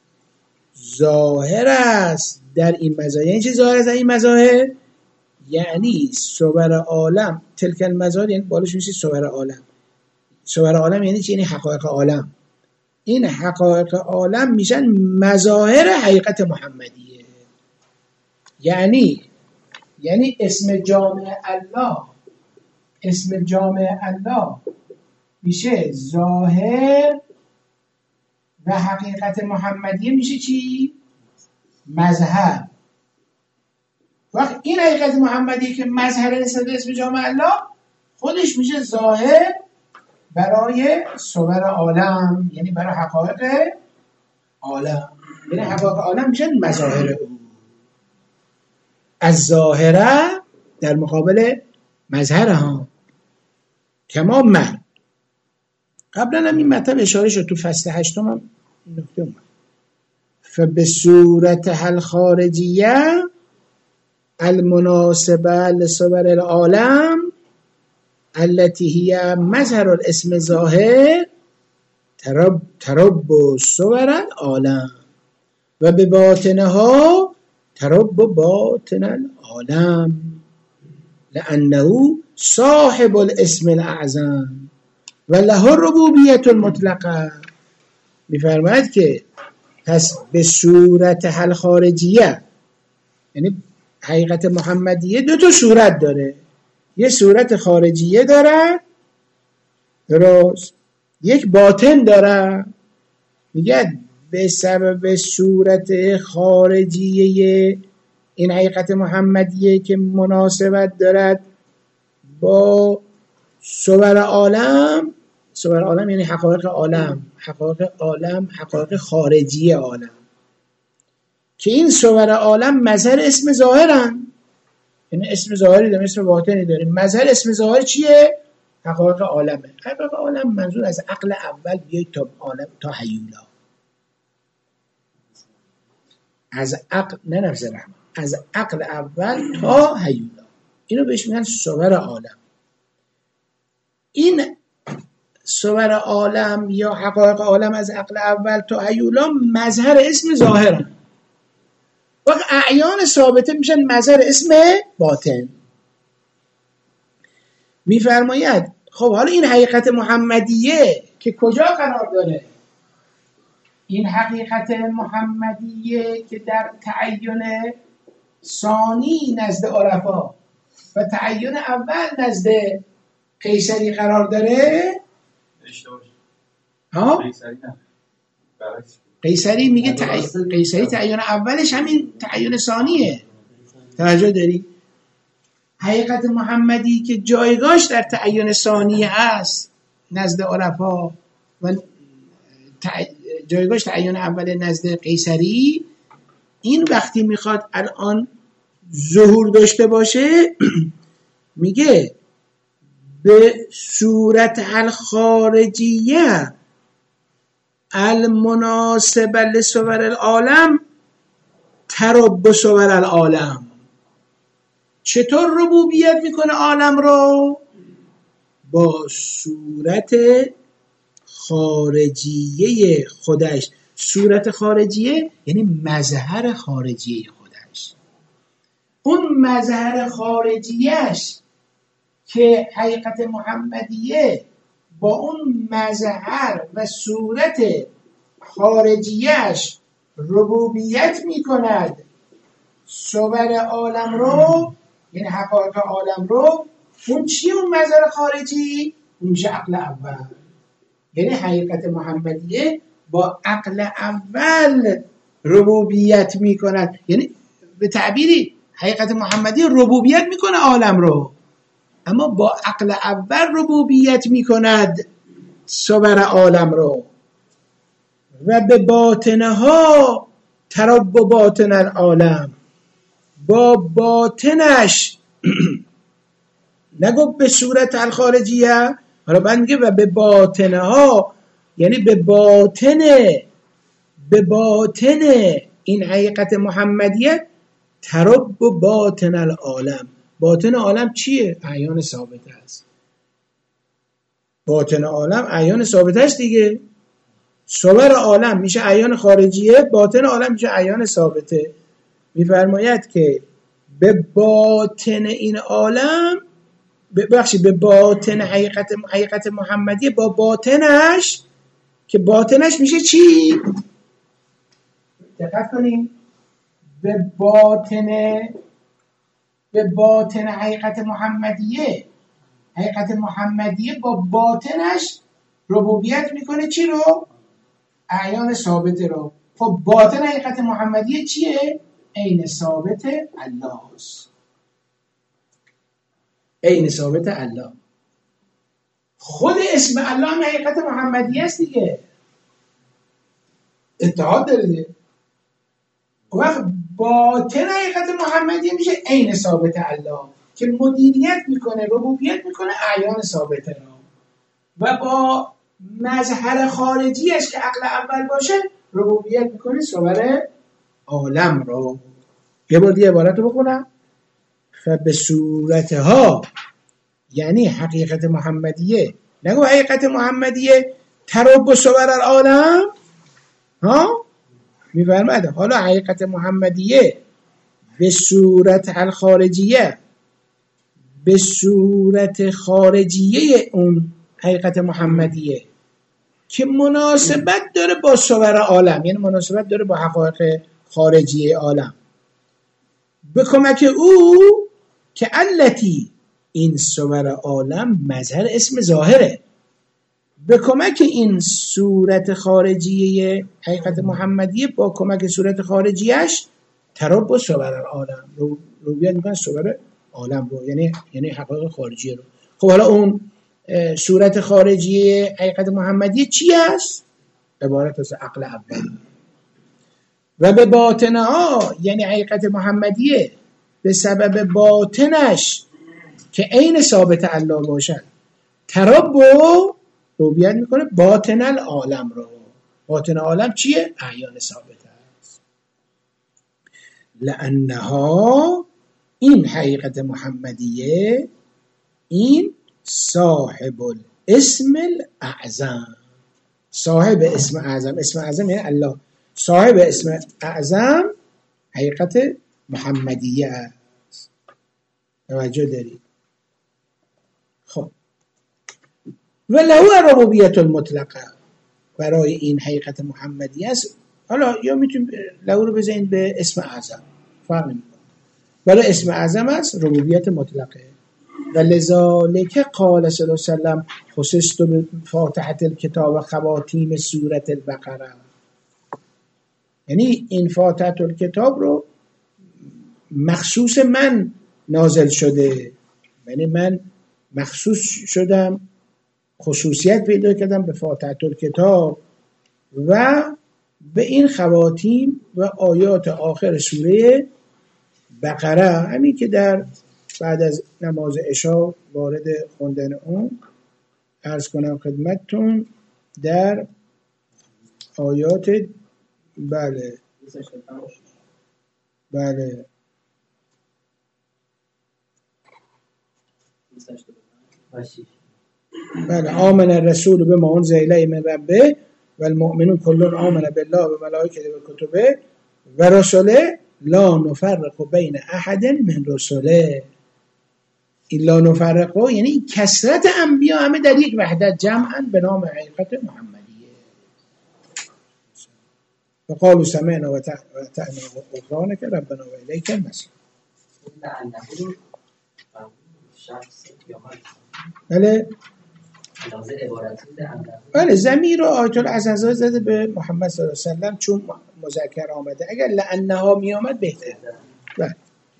ظاهر است در این مظاهر. یعنی چه ظاهر است در این مظاهر؟ یعنی صور عالم، تلک المظاهر یعنی بالش میشه صور عالم. صور عالم یعنی چی؟ یعنی حقایق عالم. این حقایق عالم میشن مظاهر حقیقت محمدیه. یعنی یعنی اسم جامع الله، اسم جامع الله میشه ظاهر و حقیقت محمدیه میشه چی؟ مظهر. وقت این حقیقت محمدیه که مظهر نسبت به اسم جامع الله خودش میشه ظاهر برای صور عالم، یعنی برای حقایق عالم، یعنی حقایق عالم میشن مظاهر او. از ظاهره در مقابل مظهر ها. کما من قبلا هم این مطلب اشاره شد تو فصل هشتم هم نکته اومد. فبصورتها الخارجیه المناسبه لصور العالم التي هي مظهر الاسم ظاهر ترب ترب صور العالم و به باطنها ترب باطن العالم لانه صاحب الاسم الاعظم و له الربوبیت المطلقه. میفرماید که پس به صورت حل خارجیه، یعنی حقیقت محمدیه دو تا صورت داره، یه صورت خارجیه داره درست، یک باطن داره. میگه به سبب صورت خارجیه این حقیقت محمدیه که مناسبت دارد با صور عالم. صور عالم یعنی حقایق عالم، حقایق عالم حقایق خارجی عالم، که این صور عالم مظهر اسم ظاهرن، یعنی اسم ظاهری داریم اسم باطنی داریم. مظهر اسم ظاهر چیه؟ حقایق عالمه. حقایق عالم منظور از عقل اول بیاید تا عالم تا هیولا، از عقل نه نفس رحمه، از عقل اول تا هیولا، اینو بهش میگن صور عالم. این صور عالم یا حقایق عالم از عقل اول تا هیولا مظهر اسم ظاهرن، وقت اعیان ثابته میشن مظهر اسم باطن. میفرماید خب حالا این حقیقت محمدیه که کجا قرار داره؟ این حقیقت محمدیه که در تعین ثانی نزد عرفا و تعین اول نزد قیصری قرار داره. ها؟ قیصری نه. قیصری میگه تعین، قیصری تعین اولش همین تعین ثانیه. توجه داری؟ حقیقت محمدی که جایگاهش در تعین ثانیه هست نزد عرفا و جایگاهش تعین اول نزد قیصری، این وقتی میخواد الان ظهور داشته باشه میگه به صورت الخارجیه المناسبه لصور العالم ترب صور العالم. چطور ربوبیت میکنه عالم رو؟ با صورت خارجیه خودش. صورت خارجیه یعنی مظهر خارجیه خودش. اون مظهر خارجیش که حقیقت محمدیه با اون مظهر و صورت خارجیش ربوبیت میکند صور عالم رو، یعنی حقایق عالم رو. اون چیه اون مظهر خارجی؟ اون میشه عقل اول. یعنی حقیقت محمدیه با عقل اول ربوبیت میکند، یعنی به تعبیری حقیقت محمدیه ربوبیت میکنه عالم رو، اما با عقل اول ربوبیت میکند صور عالم رو. و به باطنها ترب باطن العالم، با باطنش نگو به صورت الخارجیه، حالا بعد میگه و به باطنها، یعنی به باطن به باطن این حقیقت محمدیت ترب باطن العالم. باطن عالم چیه؟ اعیان ثابته است. باطن عالم اعیان ثابته است دیگه. صور عالم میشه اعیان خارجیه، باطن عالم میشه اعیان ثابته. میفرماید که به باطن این عالم، ببخشید به باطن حقیقت حقیقت محمدیه با باطنش، که باطنش میشه چی؟ دقت کنیم. به باطن به باطن حقیقت محمدیه، حقیقت محمدیه با باطنش ربوبیت میکنه چی رو؟ اعیان ثابته رو. خب باطن حقیقت محمدیه چیه؟ عین ثابت الله است. عین ثابت الله. خود اسم الله هم حقیقت محمدیه است دیگه. اتحاد داره دیگه. وقت باطن حقیقت محمدیه میشه عین ثابت الله که مدیریت میکنه، ربوبیت میکنه اعیان ثابته را، و با مظهر خارجیش که عقل اول باشه ربوبیت میکنه صور عالم رو. یه بار دیگه عبارت رو بخونم. فبه صورتها، یعنی حقیقت محمدیه، نگو حقیقت محمدیه ترب صور العالم ها، میفرماید حالا حقیقت محمدیه به صورت الخارجیه، به صورت خارجیه اون حقیقت محمدیه که مناسبت داره با صور عالم، یعنی مناسبت داره با حقایق خارجی عالم، به کمک او که التی، این صور عالم مظهر اسم ظاهره، به کمک این صورت خارجیه حقیقت محمدیه، با کمک صورت خارجیش تربو صور عالم رو رویت میکنه صور عالم رو، یعنی یعنی حقایق خارجی رو. خب حالا اون صورت خارجی حقیقت محمدیه چی است؟ عبارت از عقل اول. و به باطنها، یعنی حقیقت محمدیه به سبب باطنش که عین ثابت الله باشد تربو رویت میکنه باطن العالم رو. باطن عالم چیه؟ اعیان ثابت است. لانها، این حقیقت محمدیه، این صاحب الاسم الاعظم، صاحب اسم اعظم، اسم اعظم یعنی الله، صاحب اسم اعظم حقیقت محمدیه است. توجه دارید؟ خب و له ربوبیت المطلقه، برای این حقیقت محمدیه است. حالا یا میتونیم له رو بزنید به اسم اعظم، فرق نمیکنه، ولی اسم اعظم است ربوبیت مطلقه. و لذالک قال صلی الله علیه وسلم خصصت بفاتحة الکتاب خواتیم سورة البقره، یعنی این فاتحة الکتاب رو مخصوص من نازل شده، یعنی من مخصوص شدم، خصوصیت پیدا کردم به فاتحة الکتاب و به این خواتیم و آیات آخر سوره بقره، همین که در بعد از نماز عشا وارد خوندن اون عرض کنم خدمتتون در آیات بله بله بله آمن الرسول بما انزل الیه من ربه و المؤمنون کلون آمن بالله و ملائکته و کتبه و رسله لا نفرق بین احد من رسله. این لا نفرق یعنی کثرت انبیا همه در یک وحدت جمعاً به نام حقیقت محمدیه. و قالوا سمعنا و طعنا غفرانک ربنا و الیک المصیر. بله بله ضمیر رو آیت العزازه زده به محمد صلی الله علیه و سلم چون مذکر آمده، اگر لانها می آمد بهتره. بله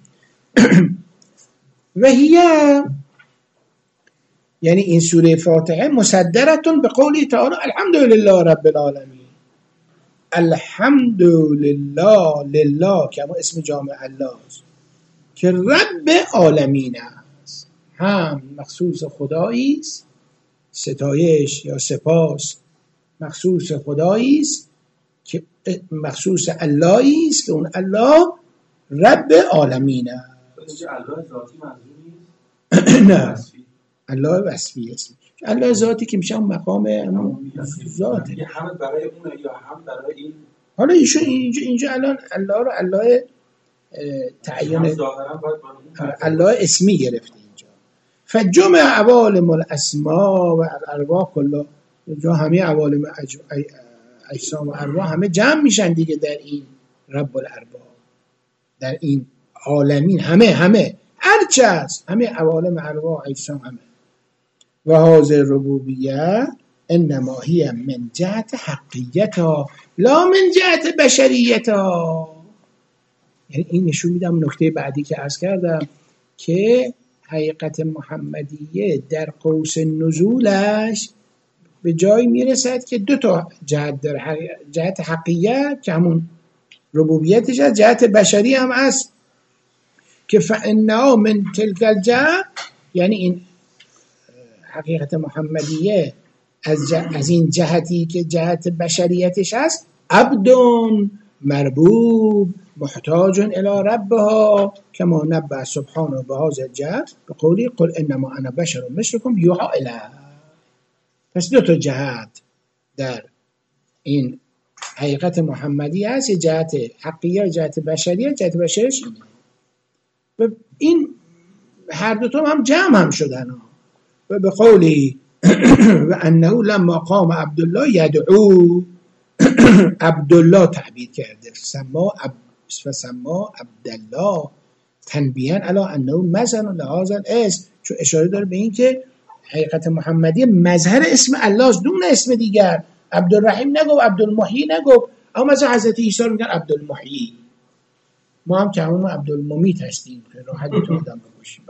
و هیه، یعنی این سوره فاتحه مصدرتون به قولی تعالی الحمدلله رب العالمین. الحمدلله، لله که اما اسم جامع الله است که رب عالمین است، هم مخصوص خدایی است، ستایش یا سپاس مخصوص خدایی است که مخصوص اللهی است که اون الله رب عالمین است. الله ذاتی منظور نیست؟ نه الله وصفی است. الله ذاتی که میشه مقام همون ذاته، هم برای اون یا هم برای این. حالا ایشون اینجا اینجا الان الله رو الله تعین الله اسمی گرفته اینجا. فجمع عوالم الاسماء و الارواح کلا، جا همه عوالم اجسام و ارواح همه جمع میشن دیگه در این رب الارباب، در این عالمین، همه همه هرچه هست، همه عوالم ارواح اجسام همه. و حاضر ربوبیه انما هی من جهت حقیقتا لا من جهت بشریتا. یعنی این نشون میدم نکته بعدی که عرض کردم که حقیقت محمدیه در قوس نزولش به جایی میرسد که دو تا جهت داره، جهت حقیقت که همون ربوبیتش هست، جهت بشری هم هست که فإنه من تلک الجهت، یعنی این حقیقت محمدیه از, از این جهتی که جهت بشریتش هست، عبدون مربوب محتاج الى ربها کما نبأ سبحانه بهذا الجهت بقوله قل انما انا بشر مثلكم یوحی الی. پس دو تا جهت در این حقیقت محمدی هست، جهت حقیقی، جهت بشری. جهت بشریش و این هر دو تا هم جمع هم شدن و به قولی و انه لما قام عبدالله یدعو، عبدالله تعبیر کرده فسما عب... فسما عبدالله تنبیها علی انه مثلا لهذا الاسم، چون اشاره داره به این که حقیقت محمدی مظهر اسم الله است دون اسم دیگر. عبدالرحیم نگو، عبدالمحیی نگو، اما مثلا حضرت عیسی رو میگن عبدالمحیی. ما هم که همون عبدالممیت هستیم که راحت تو آدم بکشیم.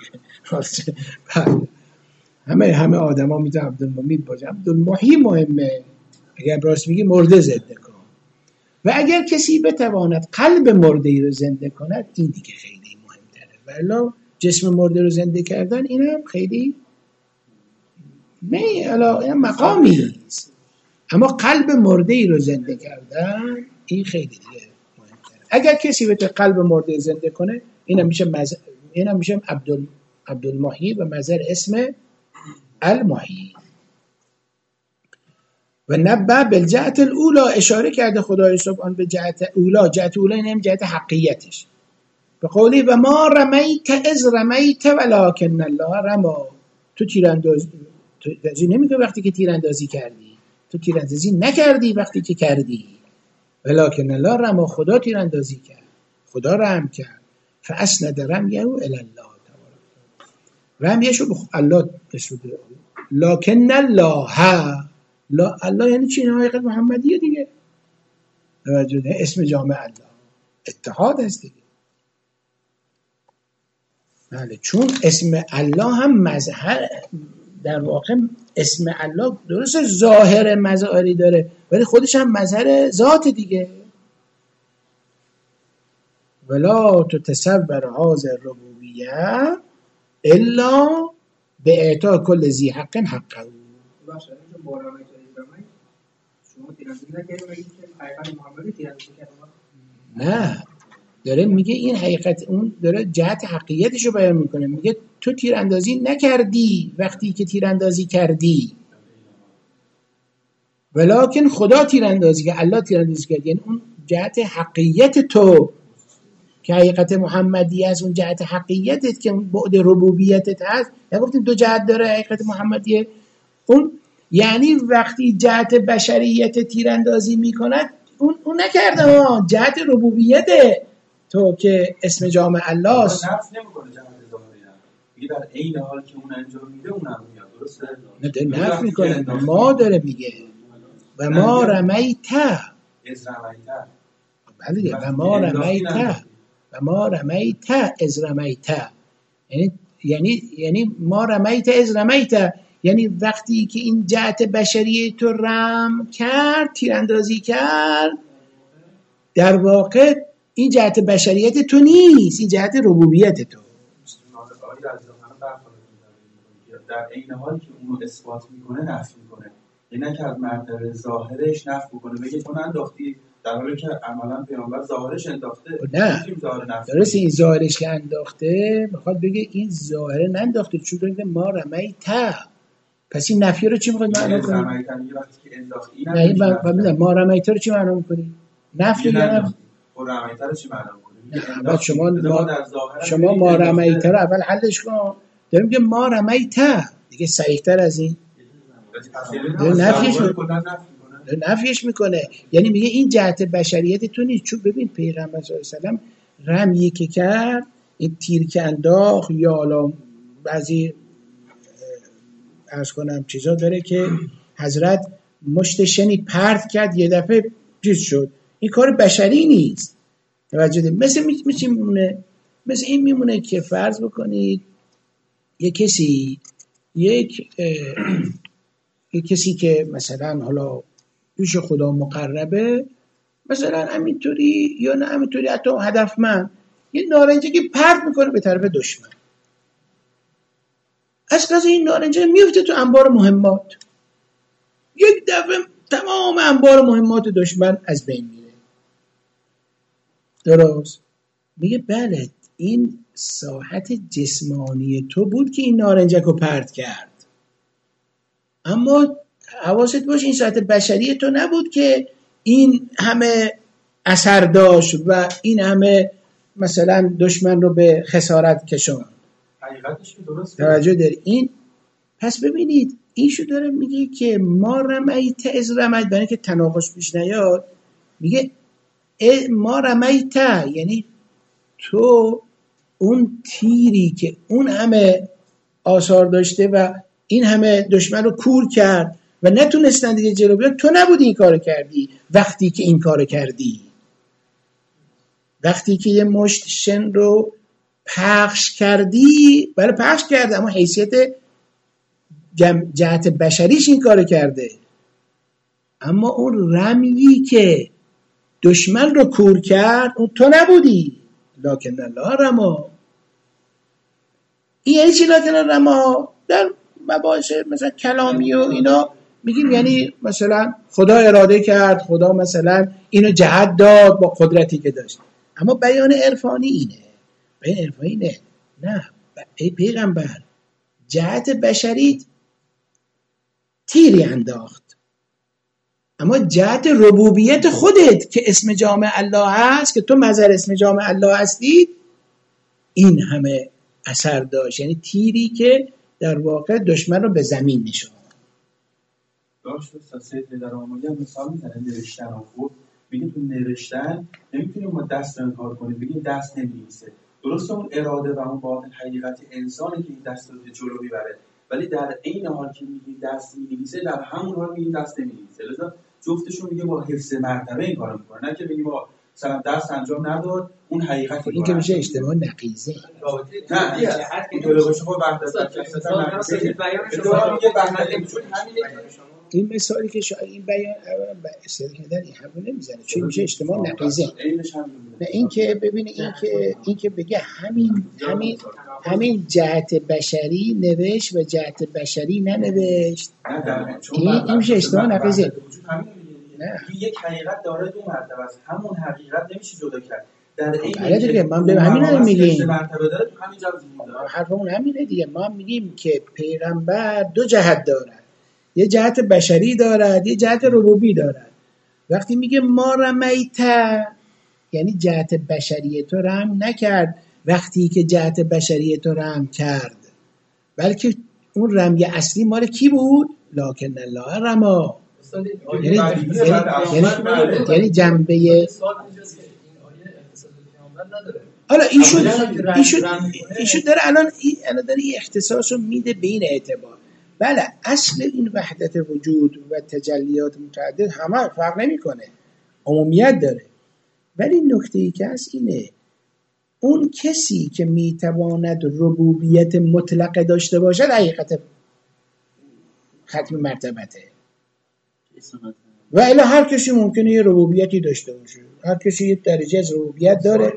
همه همه آدم ها میتونن عبدالممیت باشه. عبدالمحیی مهمه، اگر راست میگی مرده زنده کن. و اگر کسی بتواند قلب مرده ای رو زنده کند، این دیگه خیلی مهمتره. ولی جسم مرده رو زنده کردن این هم خیلی نه الا مقامی است، اما قلب مرده ای رو زنده کردن این خیلی دیگه مهمتره. اگر کسی بتونه قلب مرده زنده کنه، این هم میشه مز... این هم میشه عبدال عبدالمحیی و مظهر اسم المحیی. و نبه بالجهت الاولا، اشاره کرده خدای سبحان به جهت اولا. جهت اولا این هم جهت حقیقتش. به قولی و ما رمیت از رمیت ولکن الله رما. تو تیراندازی تو نمیگه وقتی که تیراندازی کردی، تو تیراندازی نکردی وقتی که کردی، ولکن الله رما، خدا تیراندازی کرد، خدا رحم کرد. فاسند رمیه الی الله تعالی، رمیهشو به الله رسوده. لکن الله، لا الله یعنی چی؟ حقیقت محمدیه دیگه. توجه، اسم جامع الله اتحاد هست دیگه. بله، چون اسم الله هم مظهر، در واقع اسم الله درست ظاهر مظاهری داره ولی خودش هم مظهر ذات دیگه. ولا تتصور هذا الربوبیه الا به اعطاء کل ذی حق حقه. باشه، چون بالا میتونید بگید شما تیراندازی نکردید ولی که حقیقت محمدی تیراندازی کردید. نه، داره میگه این حقیقت، اون داره جهت حقیقتش رو بیان میکنه. میگه تو تیراندازی نکردی وقتی که تیراندازی کردی، ولکن خدا تیراندازی کرد، الله تیراندازی کرد. یعنی اون جهت حقیقت تو که حقیقت محمدی است، اون جهت حقیقتت که بعد ربوبیتت هست. نگفتیم دو جهت داره حقیقت محمدیه. اون یعنی وقتی جهت بشریت تیراندازی میکند، اون اون نکرده ها، جهت ربوبیته تو که اسم جامع الله است. نفس نمیکنه جهت ظاهری، میگه در عین حال که اون انجام میده اونم میاد. درسته؟ نه ده نفس میکنه، ما داره میگه و ما رمیت از رمیت. بله، و ما رمیت و ما رمیت از رمیت، یعنی یعنی یعنی ما رمیت از رمیت، یعنی وقتی که این جهت بشری تو رم کرد، تیراندازی کرد، در واقع این جهت بشریت تو نیست، این جهت ربوبیت تو. در این حال که اونو اثبات میکنه نفی میکنه، یعنی نه که از مرتبه ظاهرش نفی بکنه، بگه تو انداختی، در حالی که عملا پیامبر ظاهرش انداخته. نه درسته، این ظاهرش که انداخته میخواد بگه این ظاهره ننداخته، چون بگه ما رمیت. پس این نفی رو چی میخواد معنا کنی؟ رمیت یه وقتی که انداختی نه این با ما رمیت رو چی معنا میکنی؟ نفی یا نه؟ خب رمیت رو چی معنا میکنی؟ بعد شما ما شما ما رمیت رو اول حلش کن. داریم که ما رمیت دیگه صحیح‌تر از این نفیش میکنه. نفیش میکنه یعنی میگه این جهت بشریت تو نیست. چون ببین پیغمبر صلی الله علیه و سلم رمی که کرد، این تیر که انداخت، یا حالا بعضی عرض کنم چیزا داره که حضرت مشت شنی پرت کرد یه دفعه چیز شد، این کار بشری نیست. توجه دید. مثل میمونه مثل این میمونه که فرض بکنید یک کسی یک یه کسی که مثلا حالا پیش خدا مقربه، مثلا همینطوری یا نه همینطوری حتی هدفمند یه نارنجی که پرت میکنه به طرف دشمن، از قضا این نارنجی میفته تو انبار مهمات، یک دفعه تمام انبار مهمات دشمن از بین میره. درست؟ میگه بله این ساحت جسمانی تو بود که این نارنجک رو پرت کرد، اما حواست باش این ساحت بشری تو نبود که این همه اثر داشت و این همه مثلا دشمن رو به خسارت کشوند. حقیقتش که درست توجه داری این. پس ببینید اینشو داره میگه که ما رمیت از رمیت، برای که تناقض پیش نیاد میگه ما رمیت، یعنی تو اون تیری که اون همه آثار داشته و این همه دشمن رو کور کرد و نتونستن دیگه جلو بیان، تو نبودی این کارو کردی. وقتی که این کارو کردی، وقتی که یه مشت شن رو پخش کردی، برای پخش کرده اما حیثیت جهت بشریش این کارو کرده، اما اون رمیی که دشمن رو کور کرد اون تو نبودی. لکن الله رما. این یعنی چی لکن الله رما؟ در مباحث مثلا کلامی و اینا میگیم یعنی مثلا خدا اراده کرد، خدا مثلا اینو جهت داد با قدرتی که داشت، اما بیان عرفانی اینه، بیان عرفانی اینه نه ای پیغمبر جهت بشری تیری انداخت، اما جهت ربوبیت خودت که اسم جامع الله هست، که تو مظهر اسم جامع الله هستی، این همه اثر داشت. یعنی تیری که در واقع دشمن رو به زمین نشوند. داشت دوست سید در آموزی هم مثال میزنه نوشتن و خود میگه تو نوشتن نمیتونیم ما دست رو کار کنیم بگیم دست نمی‌نویسه. درسته اون اراده و اون باطن حقیقت انسانی که این دست رو جلو میبره، ولی در عین حال که میگیم دست می‌نویسه در همون حال میگیم دست نمی‌نویسه. لذا جفتشون میگه با حفظ مرتبه این کارو میکنه، نه که بگیم با مثلا دست انجام نداد اون حقیقت این که میشه اجتماع نقیضه. نه دیگه این طور باشه خب وحدت این مثالی که شاید این بیان اولا به استدلال کردن این حرفو نمیزنه، چون میشه اجتماع نقیضه. نه این که ببینه این که این که بگه همین همین همین جهت بشری نوشت و جهت بشری ننوشت، این این میشه اجتماع نقیضه. نه یک حقیقت داره دو مرتبه است، همون حقیقت نمیشه جدا کرد. در این دیگه ما به همین رو میگیم، مرتبه داره تو همین جا حرفمون همینه دیگه. ما میگیم که پیغمبر دو جهت داره، یه جهت بشری دارد، یه جهت ربوبی دارد. وقتی میگه ما رمیت یعنی جهت بشری تو رحم نکرد، وقتی که جهت بشری تو رحم کرد، بلکه اون رمی اصلی مال کی بود؟ لکن الله رما. یعنی یعنی یعنی جنبه حالا ایشون ایشون ایشون داره الان الان داره این اختصاص رو میده به این اعتبار. بله اصل این وحدت وجود و تجلیات متعدد همه فرق نمیکنه، عمومیت داره، ولی نکته‌ای که هست اینه اون کسی که میتواند ربوبیت مطلقه داشته باشد حقیقت ختم مرتبته، و الا هر کسی ممکنه یه ربوبیتی داشته باشه، هر کسی یه درجه از ربوبیت داره.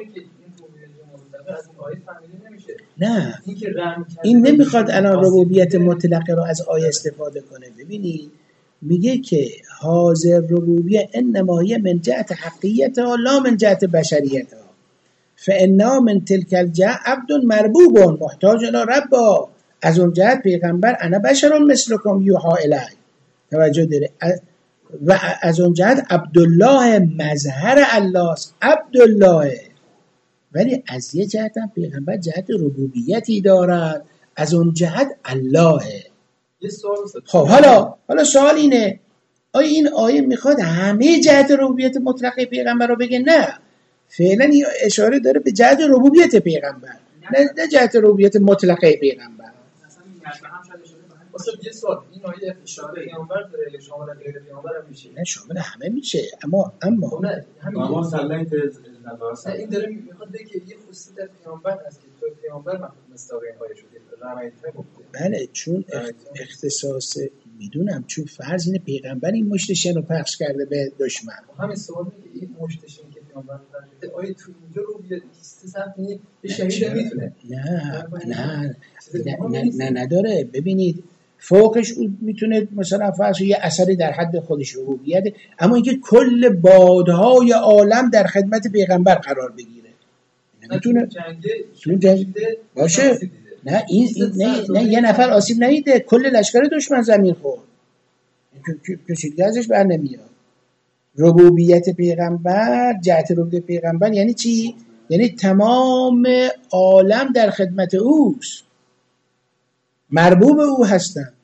نه این نمیخواد الان ربوبیت مطلقه رو از آیه استفاده کنه. ببینید میگه که حاضر ربوبیت انما هی من جهت حقیقتها لا من جهت بشریتها، فانا من تلک الجهت عبد مربوب محتاج الی ربا. از اون جهت پیغمبر انا بشر مثلکم یوحی الی، توجه داره، و از اون جهت عبدالله مظهر الله است، عبدالله. ولی از یه جهت هم پیغمبر جهت ربوبیتی دارد، از اون جهت الله. خب حالا حالا سوال اینه آیا این آیه میخواد همه جهت ربوبیت مطلقه پیغمبر رو بگه؟ نه، فعلا این اشاره داره به جهت ربوبیت پیغمبر، نه, نه جهت ربوبیت مطلقه پیغمبر. اصلا یه سوال، این آیه اشاره پیامبر داره شامل غیر پیامبر هم میشه؟ نه شامل همه میشه، اما اما نه اما سلام که نه این داره میخواد بگه که یه خصوصیت از پیامبر هست که تو پیامبر مستاق این آیه شده رمیت گفته. بله چون اختصاص میدونم، چون فرض اینه پیغمبر این مشت شن رو پخش کرده به دشمن. همین سوال میگه این مشت شن که پیغمبر فرموده آیا تو اینجا رو بیاد کیسه سمت یه شهید میتونه؟ نه نه نه نه نداره. ببینید فوقش اون میتونه مثلا فرض یه اثری در حد خودش رو بیاده، اما اینکه کل بادهای عالم در خدمت پیغمبر قرار بگیره نمیتونه. تو جنگ باشه. نه این, این نه, نه یه نفر آسیب ندیده، کل لشکر دشمن زمین خورد، کسی دیگه ازش بر نمیاد. ربوبیت پیغمبر، جهت ربوبیت پیغمبر یعنی چی؟ یعنی تمام عالم در خدمت اوست، مربوب او هستن.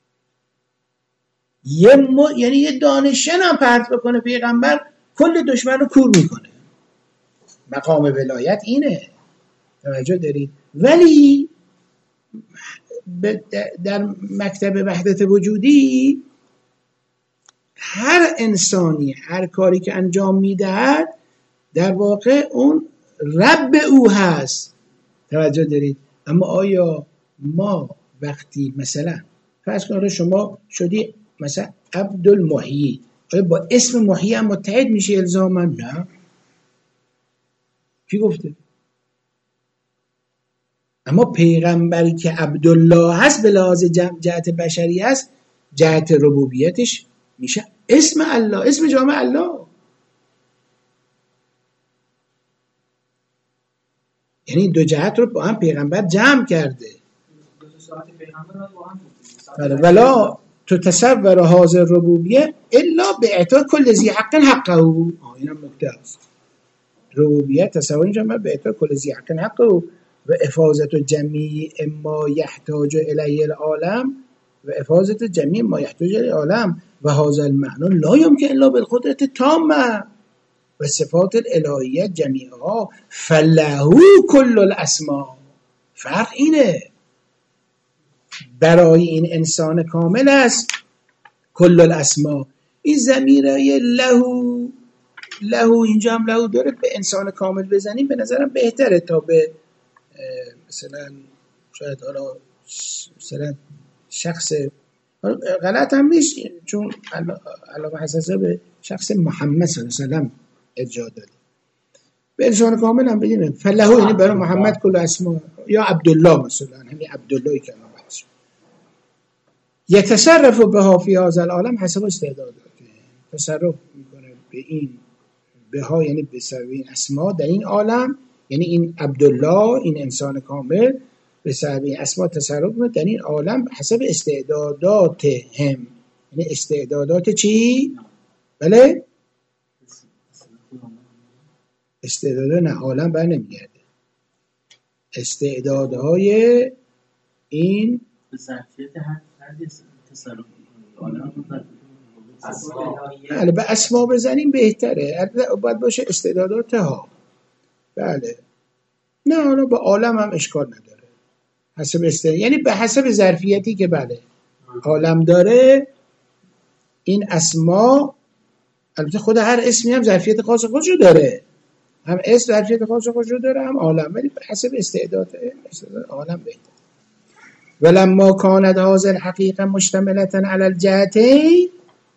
یه م... یعنی یه دانشن هم پرت بکنه پیغمبر کل دشمن رو کور میکنه. مقام ولایت اینه، توجه دارید؟ ولی در مکتب وحدت وجودی هر انسانی هر کاری که انجام میدهد در واقع اون رب او هست، توجه دارید؟ اما آیا ما وقتی مثلا فرض کنید شما شدی مثلا عبدالمحیی، آیا با اسم محیی هم متحد میشه الزاما؟ نه. کی گفته؟ اما پیغمبری که عبدالله هست به لحاظ جهت بشری هست، جهت ربوبیتش میشه اسم الله، اسم جامع الله. یعنی دو جهت رو با هم پیغمبر جمع کرده. ولا تتصور هذا الربوبیه الا باعطاء كل ذی حق حقه. اینم نکته است. ربوبیت تصور جمع به اعطاء كل ذی حق حقه و افاضت جمیع ما یحتاج الیه العالم و افاضت جمیع ما یحتاج الیه العالم و هذا المعنى لا يمكن الا بالقدرت التامه و صفات الالهیه جمیعها فله کل الاسماء. فرق اینه، برای این انسان کامل است کل الاسماء. این ضمیره لهو لهو اینجا هم لهو داره، به انسان کامل بزنیم به نظرم بهتره تا به مثلا شاید حالا مثلا شخص غلط هم نیست، چون علاوه حساسه به شخص محمد صلی الله علیه و سلم ارجاع داده. به انسان کامل هم بگیم فلهو، یعنی برای محمد کل اسما، یا عبدالله مثلا، همین عبداللهی که ما بحث یتصرف بها فی هذا العالم حسب استعداداته، تصرف میکنه به این بها یعنی به سبب این اسما در این عالم، یعنی این عبدالله این انسان کامل به سبب این اسما تصرف میکنه در این عالم حسب استعدادات هم. یعنی استعدادات چی؟ بله استعدادات نه عالم بر نمیگرده، استعدادهای این به ظرفیت هر تصرف عالم بله به اسما بزنیم بهتره، باید باشه استعدادات ها. بله نه حالا با عالم هم اشکال نداره، حسب استعداد یعنی به حسب ظرفیتی که بله عالم داره این اسما. البته خود هر اسمی هم ظرفیت خاص خودشو داره، هم اسم ظرفیت خاص خودشو داره هم عالم، ولی به حسب استعداد عالم بهتره. ولما كانت هذه الحقيقه مشتمله على الجهتين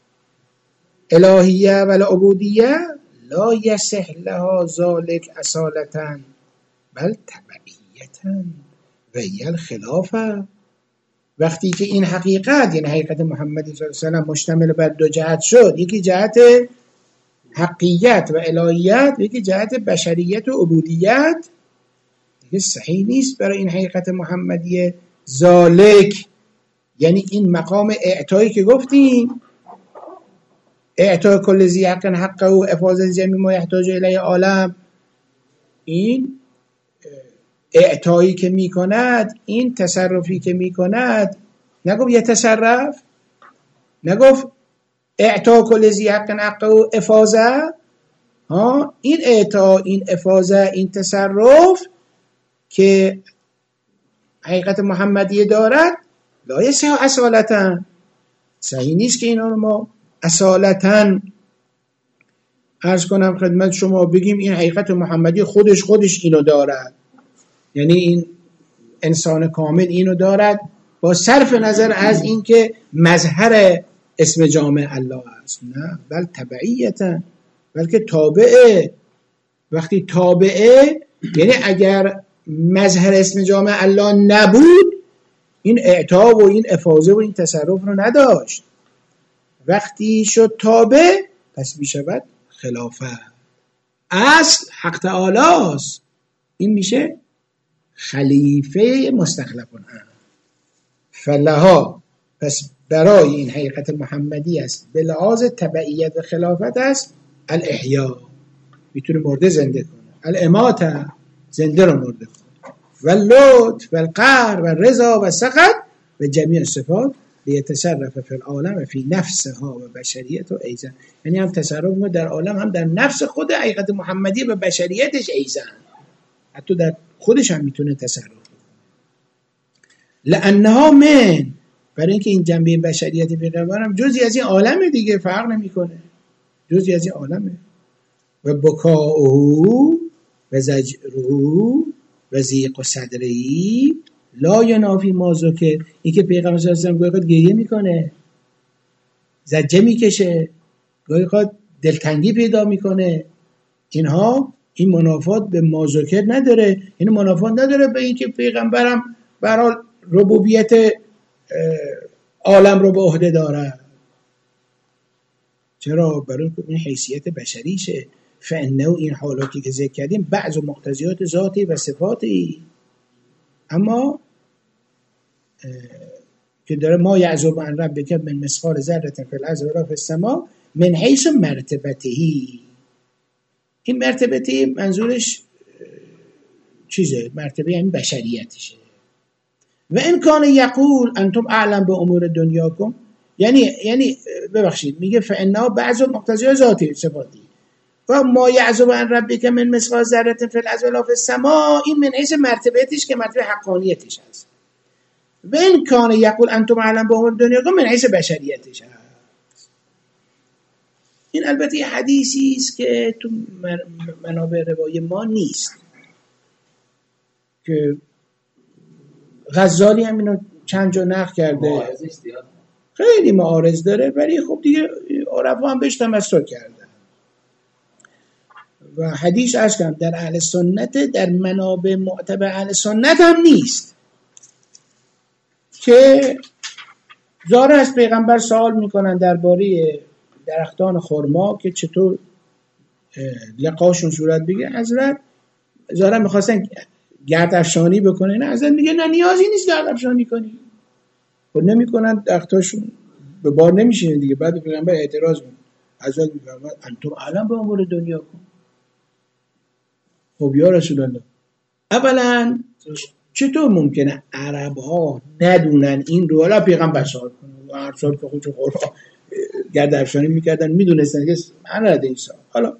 الهیه و العبودیه لا یصح لها ذلك اصالتا بل تبعیتا و هی الخلافه. وقتی که این حقیقت یعنی حقیقت محمد صلی الله علیه و سلم مشتمل بر دو جهت شد، یکی جهت حقیقت و الهیت و یکی جهت بشریت و عبودیت، دیگه صحیح نیست برای این حقیقت محمدیه ذالک، یعنی این مقام اعطایی که گفتیم، اعطای کل ذی حق حقه و افاضت جمیع ما یحتاج الیه عالم، این اعطایی که می کند، این تصرفی که می کند، نگفت یه تصرف، نگفت اعطا کل ذی حق حقه و افاضه، ها این اعطا این افاضه این تصرف که حقیقت محمدیه دارد لا یصح اصالتا، صحیح نیست که اینا رو ما اصالتا عرض کنم خدمت شما بگیم این حقیقت محمدی خودش خودش اینو دارد، یعنی این انسان کامل اینو دارد با صرف نظر از اینکه مظهر اسم جامع الله است، نه بل تبعیتا، بلکه تابعه. وقتی تابعه یعنی اگر مظهر اسم جامع الله نبود این اعطا و این افاضه و این تصرف رو نداشت. وقتی شد تابع پس میشود خلافه. اصل حق تعالی است، این میشه خلیفه مستخلفون هم فلها. پس برای این حقیقت محمدی است به لحاظ تبعیت و خلافت است الاحیا، میتونه مرده زنده کنه، الاماته زنده رو مرده کنه، و لطف و القهر و رضا و سخط و جمیع صفات لیتصرف فی العالم و فی نفسها و بشریت و ایزن. یعنی هم تصرف در عالم هم در نفس خود حقیقت محمدی و بشریتش ایزن، حتی در خودش هم میتونه تصرف کنه. لانها من، برای اینکه این جنبه بشریت پیغمبر هم جزئی از این عالمه دیگه، فرق نمیکنه، جزئی از این عالمه. و بکاؤه و زجره و ضیق صدره لا ینافی ما ذکر. این که پیغمبر صلی الله علیه و آله گاهی گریه میکنه، زجه میکشه، گاهی اوقات دلتنگی پیدا میکنه، اینها این منافات به ما ذکر نداره. این منافات نداره به این که پیغمبرم برای ربوبیت عالم رو به عهده داره. چرا؟ برای این حیثیت بشریشه. فانه این حالاتی که ذکر کردیم بعض مقتضیات ذاتی و صفاتی، اما که داره ما یعزب عن ربک من مثقال ذره فی الارض ولا فی السماء من حیث مرتبتهی. این مرتبتی منظورش چیزه، مرتبه یعنی بشریتشه. و این کان یقول انتم اعلم به امور دنیاکم، یعنی یعنی ببخشید میگه فانا بعض مقتضیات ذاتی صفاتی و ما یعزب عن ربک من مثقال ذره فی الارض ولا فی السماء، این من حیث مرتبتش که مرتبه حقانیتش هست. و این کان یقول انتم اعلم به امور دنیاکم من حیث بشریتش هست. این البته یه حدیثی است که تو منابع روایی ما نیست، که غزالی هم اینو چند جا نقل کرده، خیلی معارض داره، ولی خب دیگه عرفا هم بهش تمسک کردن. و حدیث عرض کردم در اهل سنت، در منابع معتبر اهل سنت هم نیست، که ظاهر از پیغمبر سوال میکنن درباره درختان خرما که چطور لقاشون صورت بگیره. حضرت ظاهرا میخواستن گردافشانی بکنه، نه حضرت میگه نه نیازی نیست گردافشانی کنی، خود نمیکنن درختاشون به بار نمیشینه دیگه. بعد پیغمبر اعتراض میکنه، حضرت میفرماد انتم اعلم به امور دنیا کن. خب یا رسول الله، اولا چطور ممکنه عرب ها ندونن این رو؟ حالا پیغمبر سوال کنه و هر سال که خودشون قرآن گردافشانی میکردن میدونستن که عرب ایسا. حالا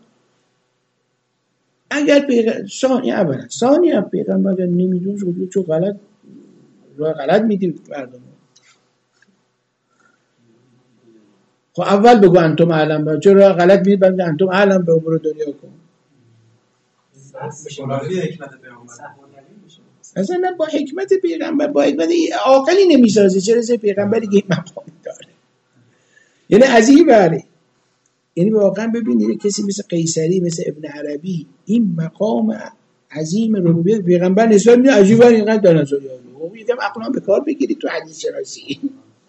اگر پیغمبر ثانی اولا ثانی هم پیغمبر اگر نمیدونست خب چون غلط راه غلط میدیم مردم. خب اول بگو انتم اعلم به، چون راه غلط میدیم بگو انتم اعلم به امور دنیا کن. اصلا نه با حکمت پیغمبر، با حکمت عاقلی نمیسازه، چرا سه پیغمبری که این مقام داره. یعنی از این بره، یعنی واقعا ببینید کسی مثل قیصری، مثل ابن عربی این مقام عظیم ربوبیت پیغمبر نسبت میده عجیبا اینقدر در نظر یاد رو یکم عقلا به کار بگیرید تو حدیث شناسی.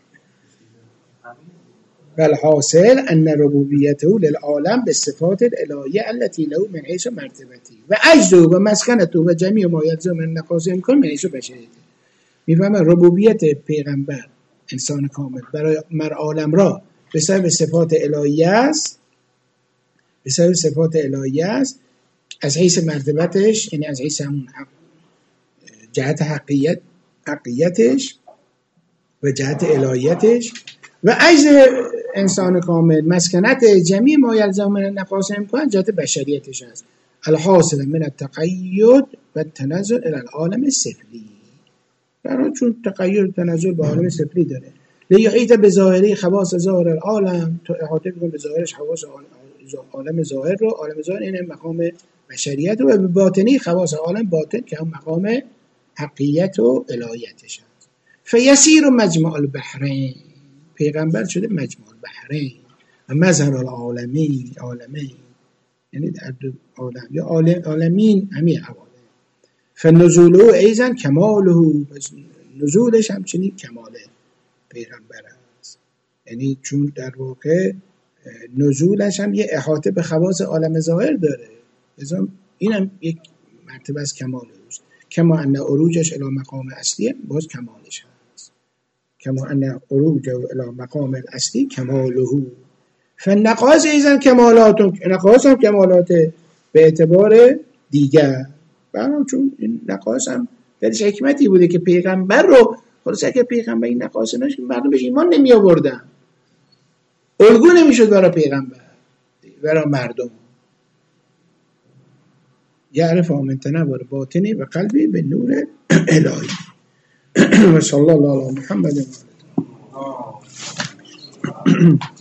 والحاصل ان ربوبیته للعالم بالصفات الالهیه التي له من حیث مرتبته و عجزه و مسکنته و جمیع ما یلزم من نقاص امکان من حیث بشریته. میفهمه ربوبیت پیغمبر انسان کامل برای مر عالم را به سبب صفات الهیه است، به سبب صفات الهیه است از حیث مرتبتش، یعنی از حیث همون حق جهت حقیقت حقیقتش و جهت الهیتش و عجز انسان کامل مسکنت جمیع ما یلزم من نقاص امکان جهت بشریتش است. الحاصل من التقید و التنزل الى العالم السفلی، برای چون تقید و تنزل به عالم سفلی داره. لیحیط به ظاهری خواص ظاهر العالم، تو احاطه بکن به ظاهرش خواص عالم ظاهر رو، عالم ظاهر این مقام بشریت و به باطنی خواص عالم باطن که هم مقام حقیقت و الهیتش است. فیسیر مجمع البحرین، پیغمبر شده مجمع البحرین و مظهر العالمین، عالمین یعنی در دو عالم یا عالمین همین عوالم. فنزوله ایزن کماله، نزولش همچنین کمال پیغمبر است، یعنی چون در واقع نزولش هم یه احاطه به خواص عالم ظاهر داره، لذا این هم یک مرتبه از کمال اوست. کما ان عروجش الی مقام اصلی باز کمالش هست، کما ان عروج الی مقام الاصلی کماله. فالنقاص ایزن کمالات، نقاص هم کمالات به اعتبار دیگر، برام چون این نقاص هم درش حکمتی بوده که پیغمبر رو، خلاص اگه پیغمبر این نقاص نشه مردم بهش ایمان نمی آوردن، الگو نمیشد برای پیغمبر برای مردم. یعرف آمنتنا بر باطنی و قلبی به نور الهی. و صلی الله علی محمد و آله.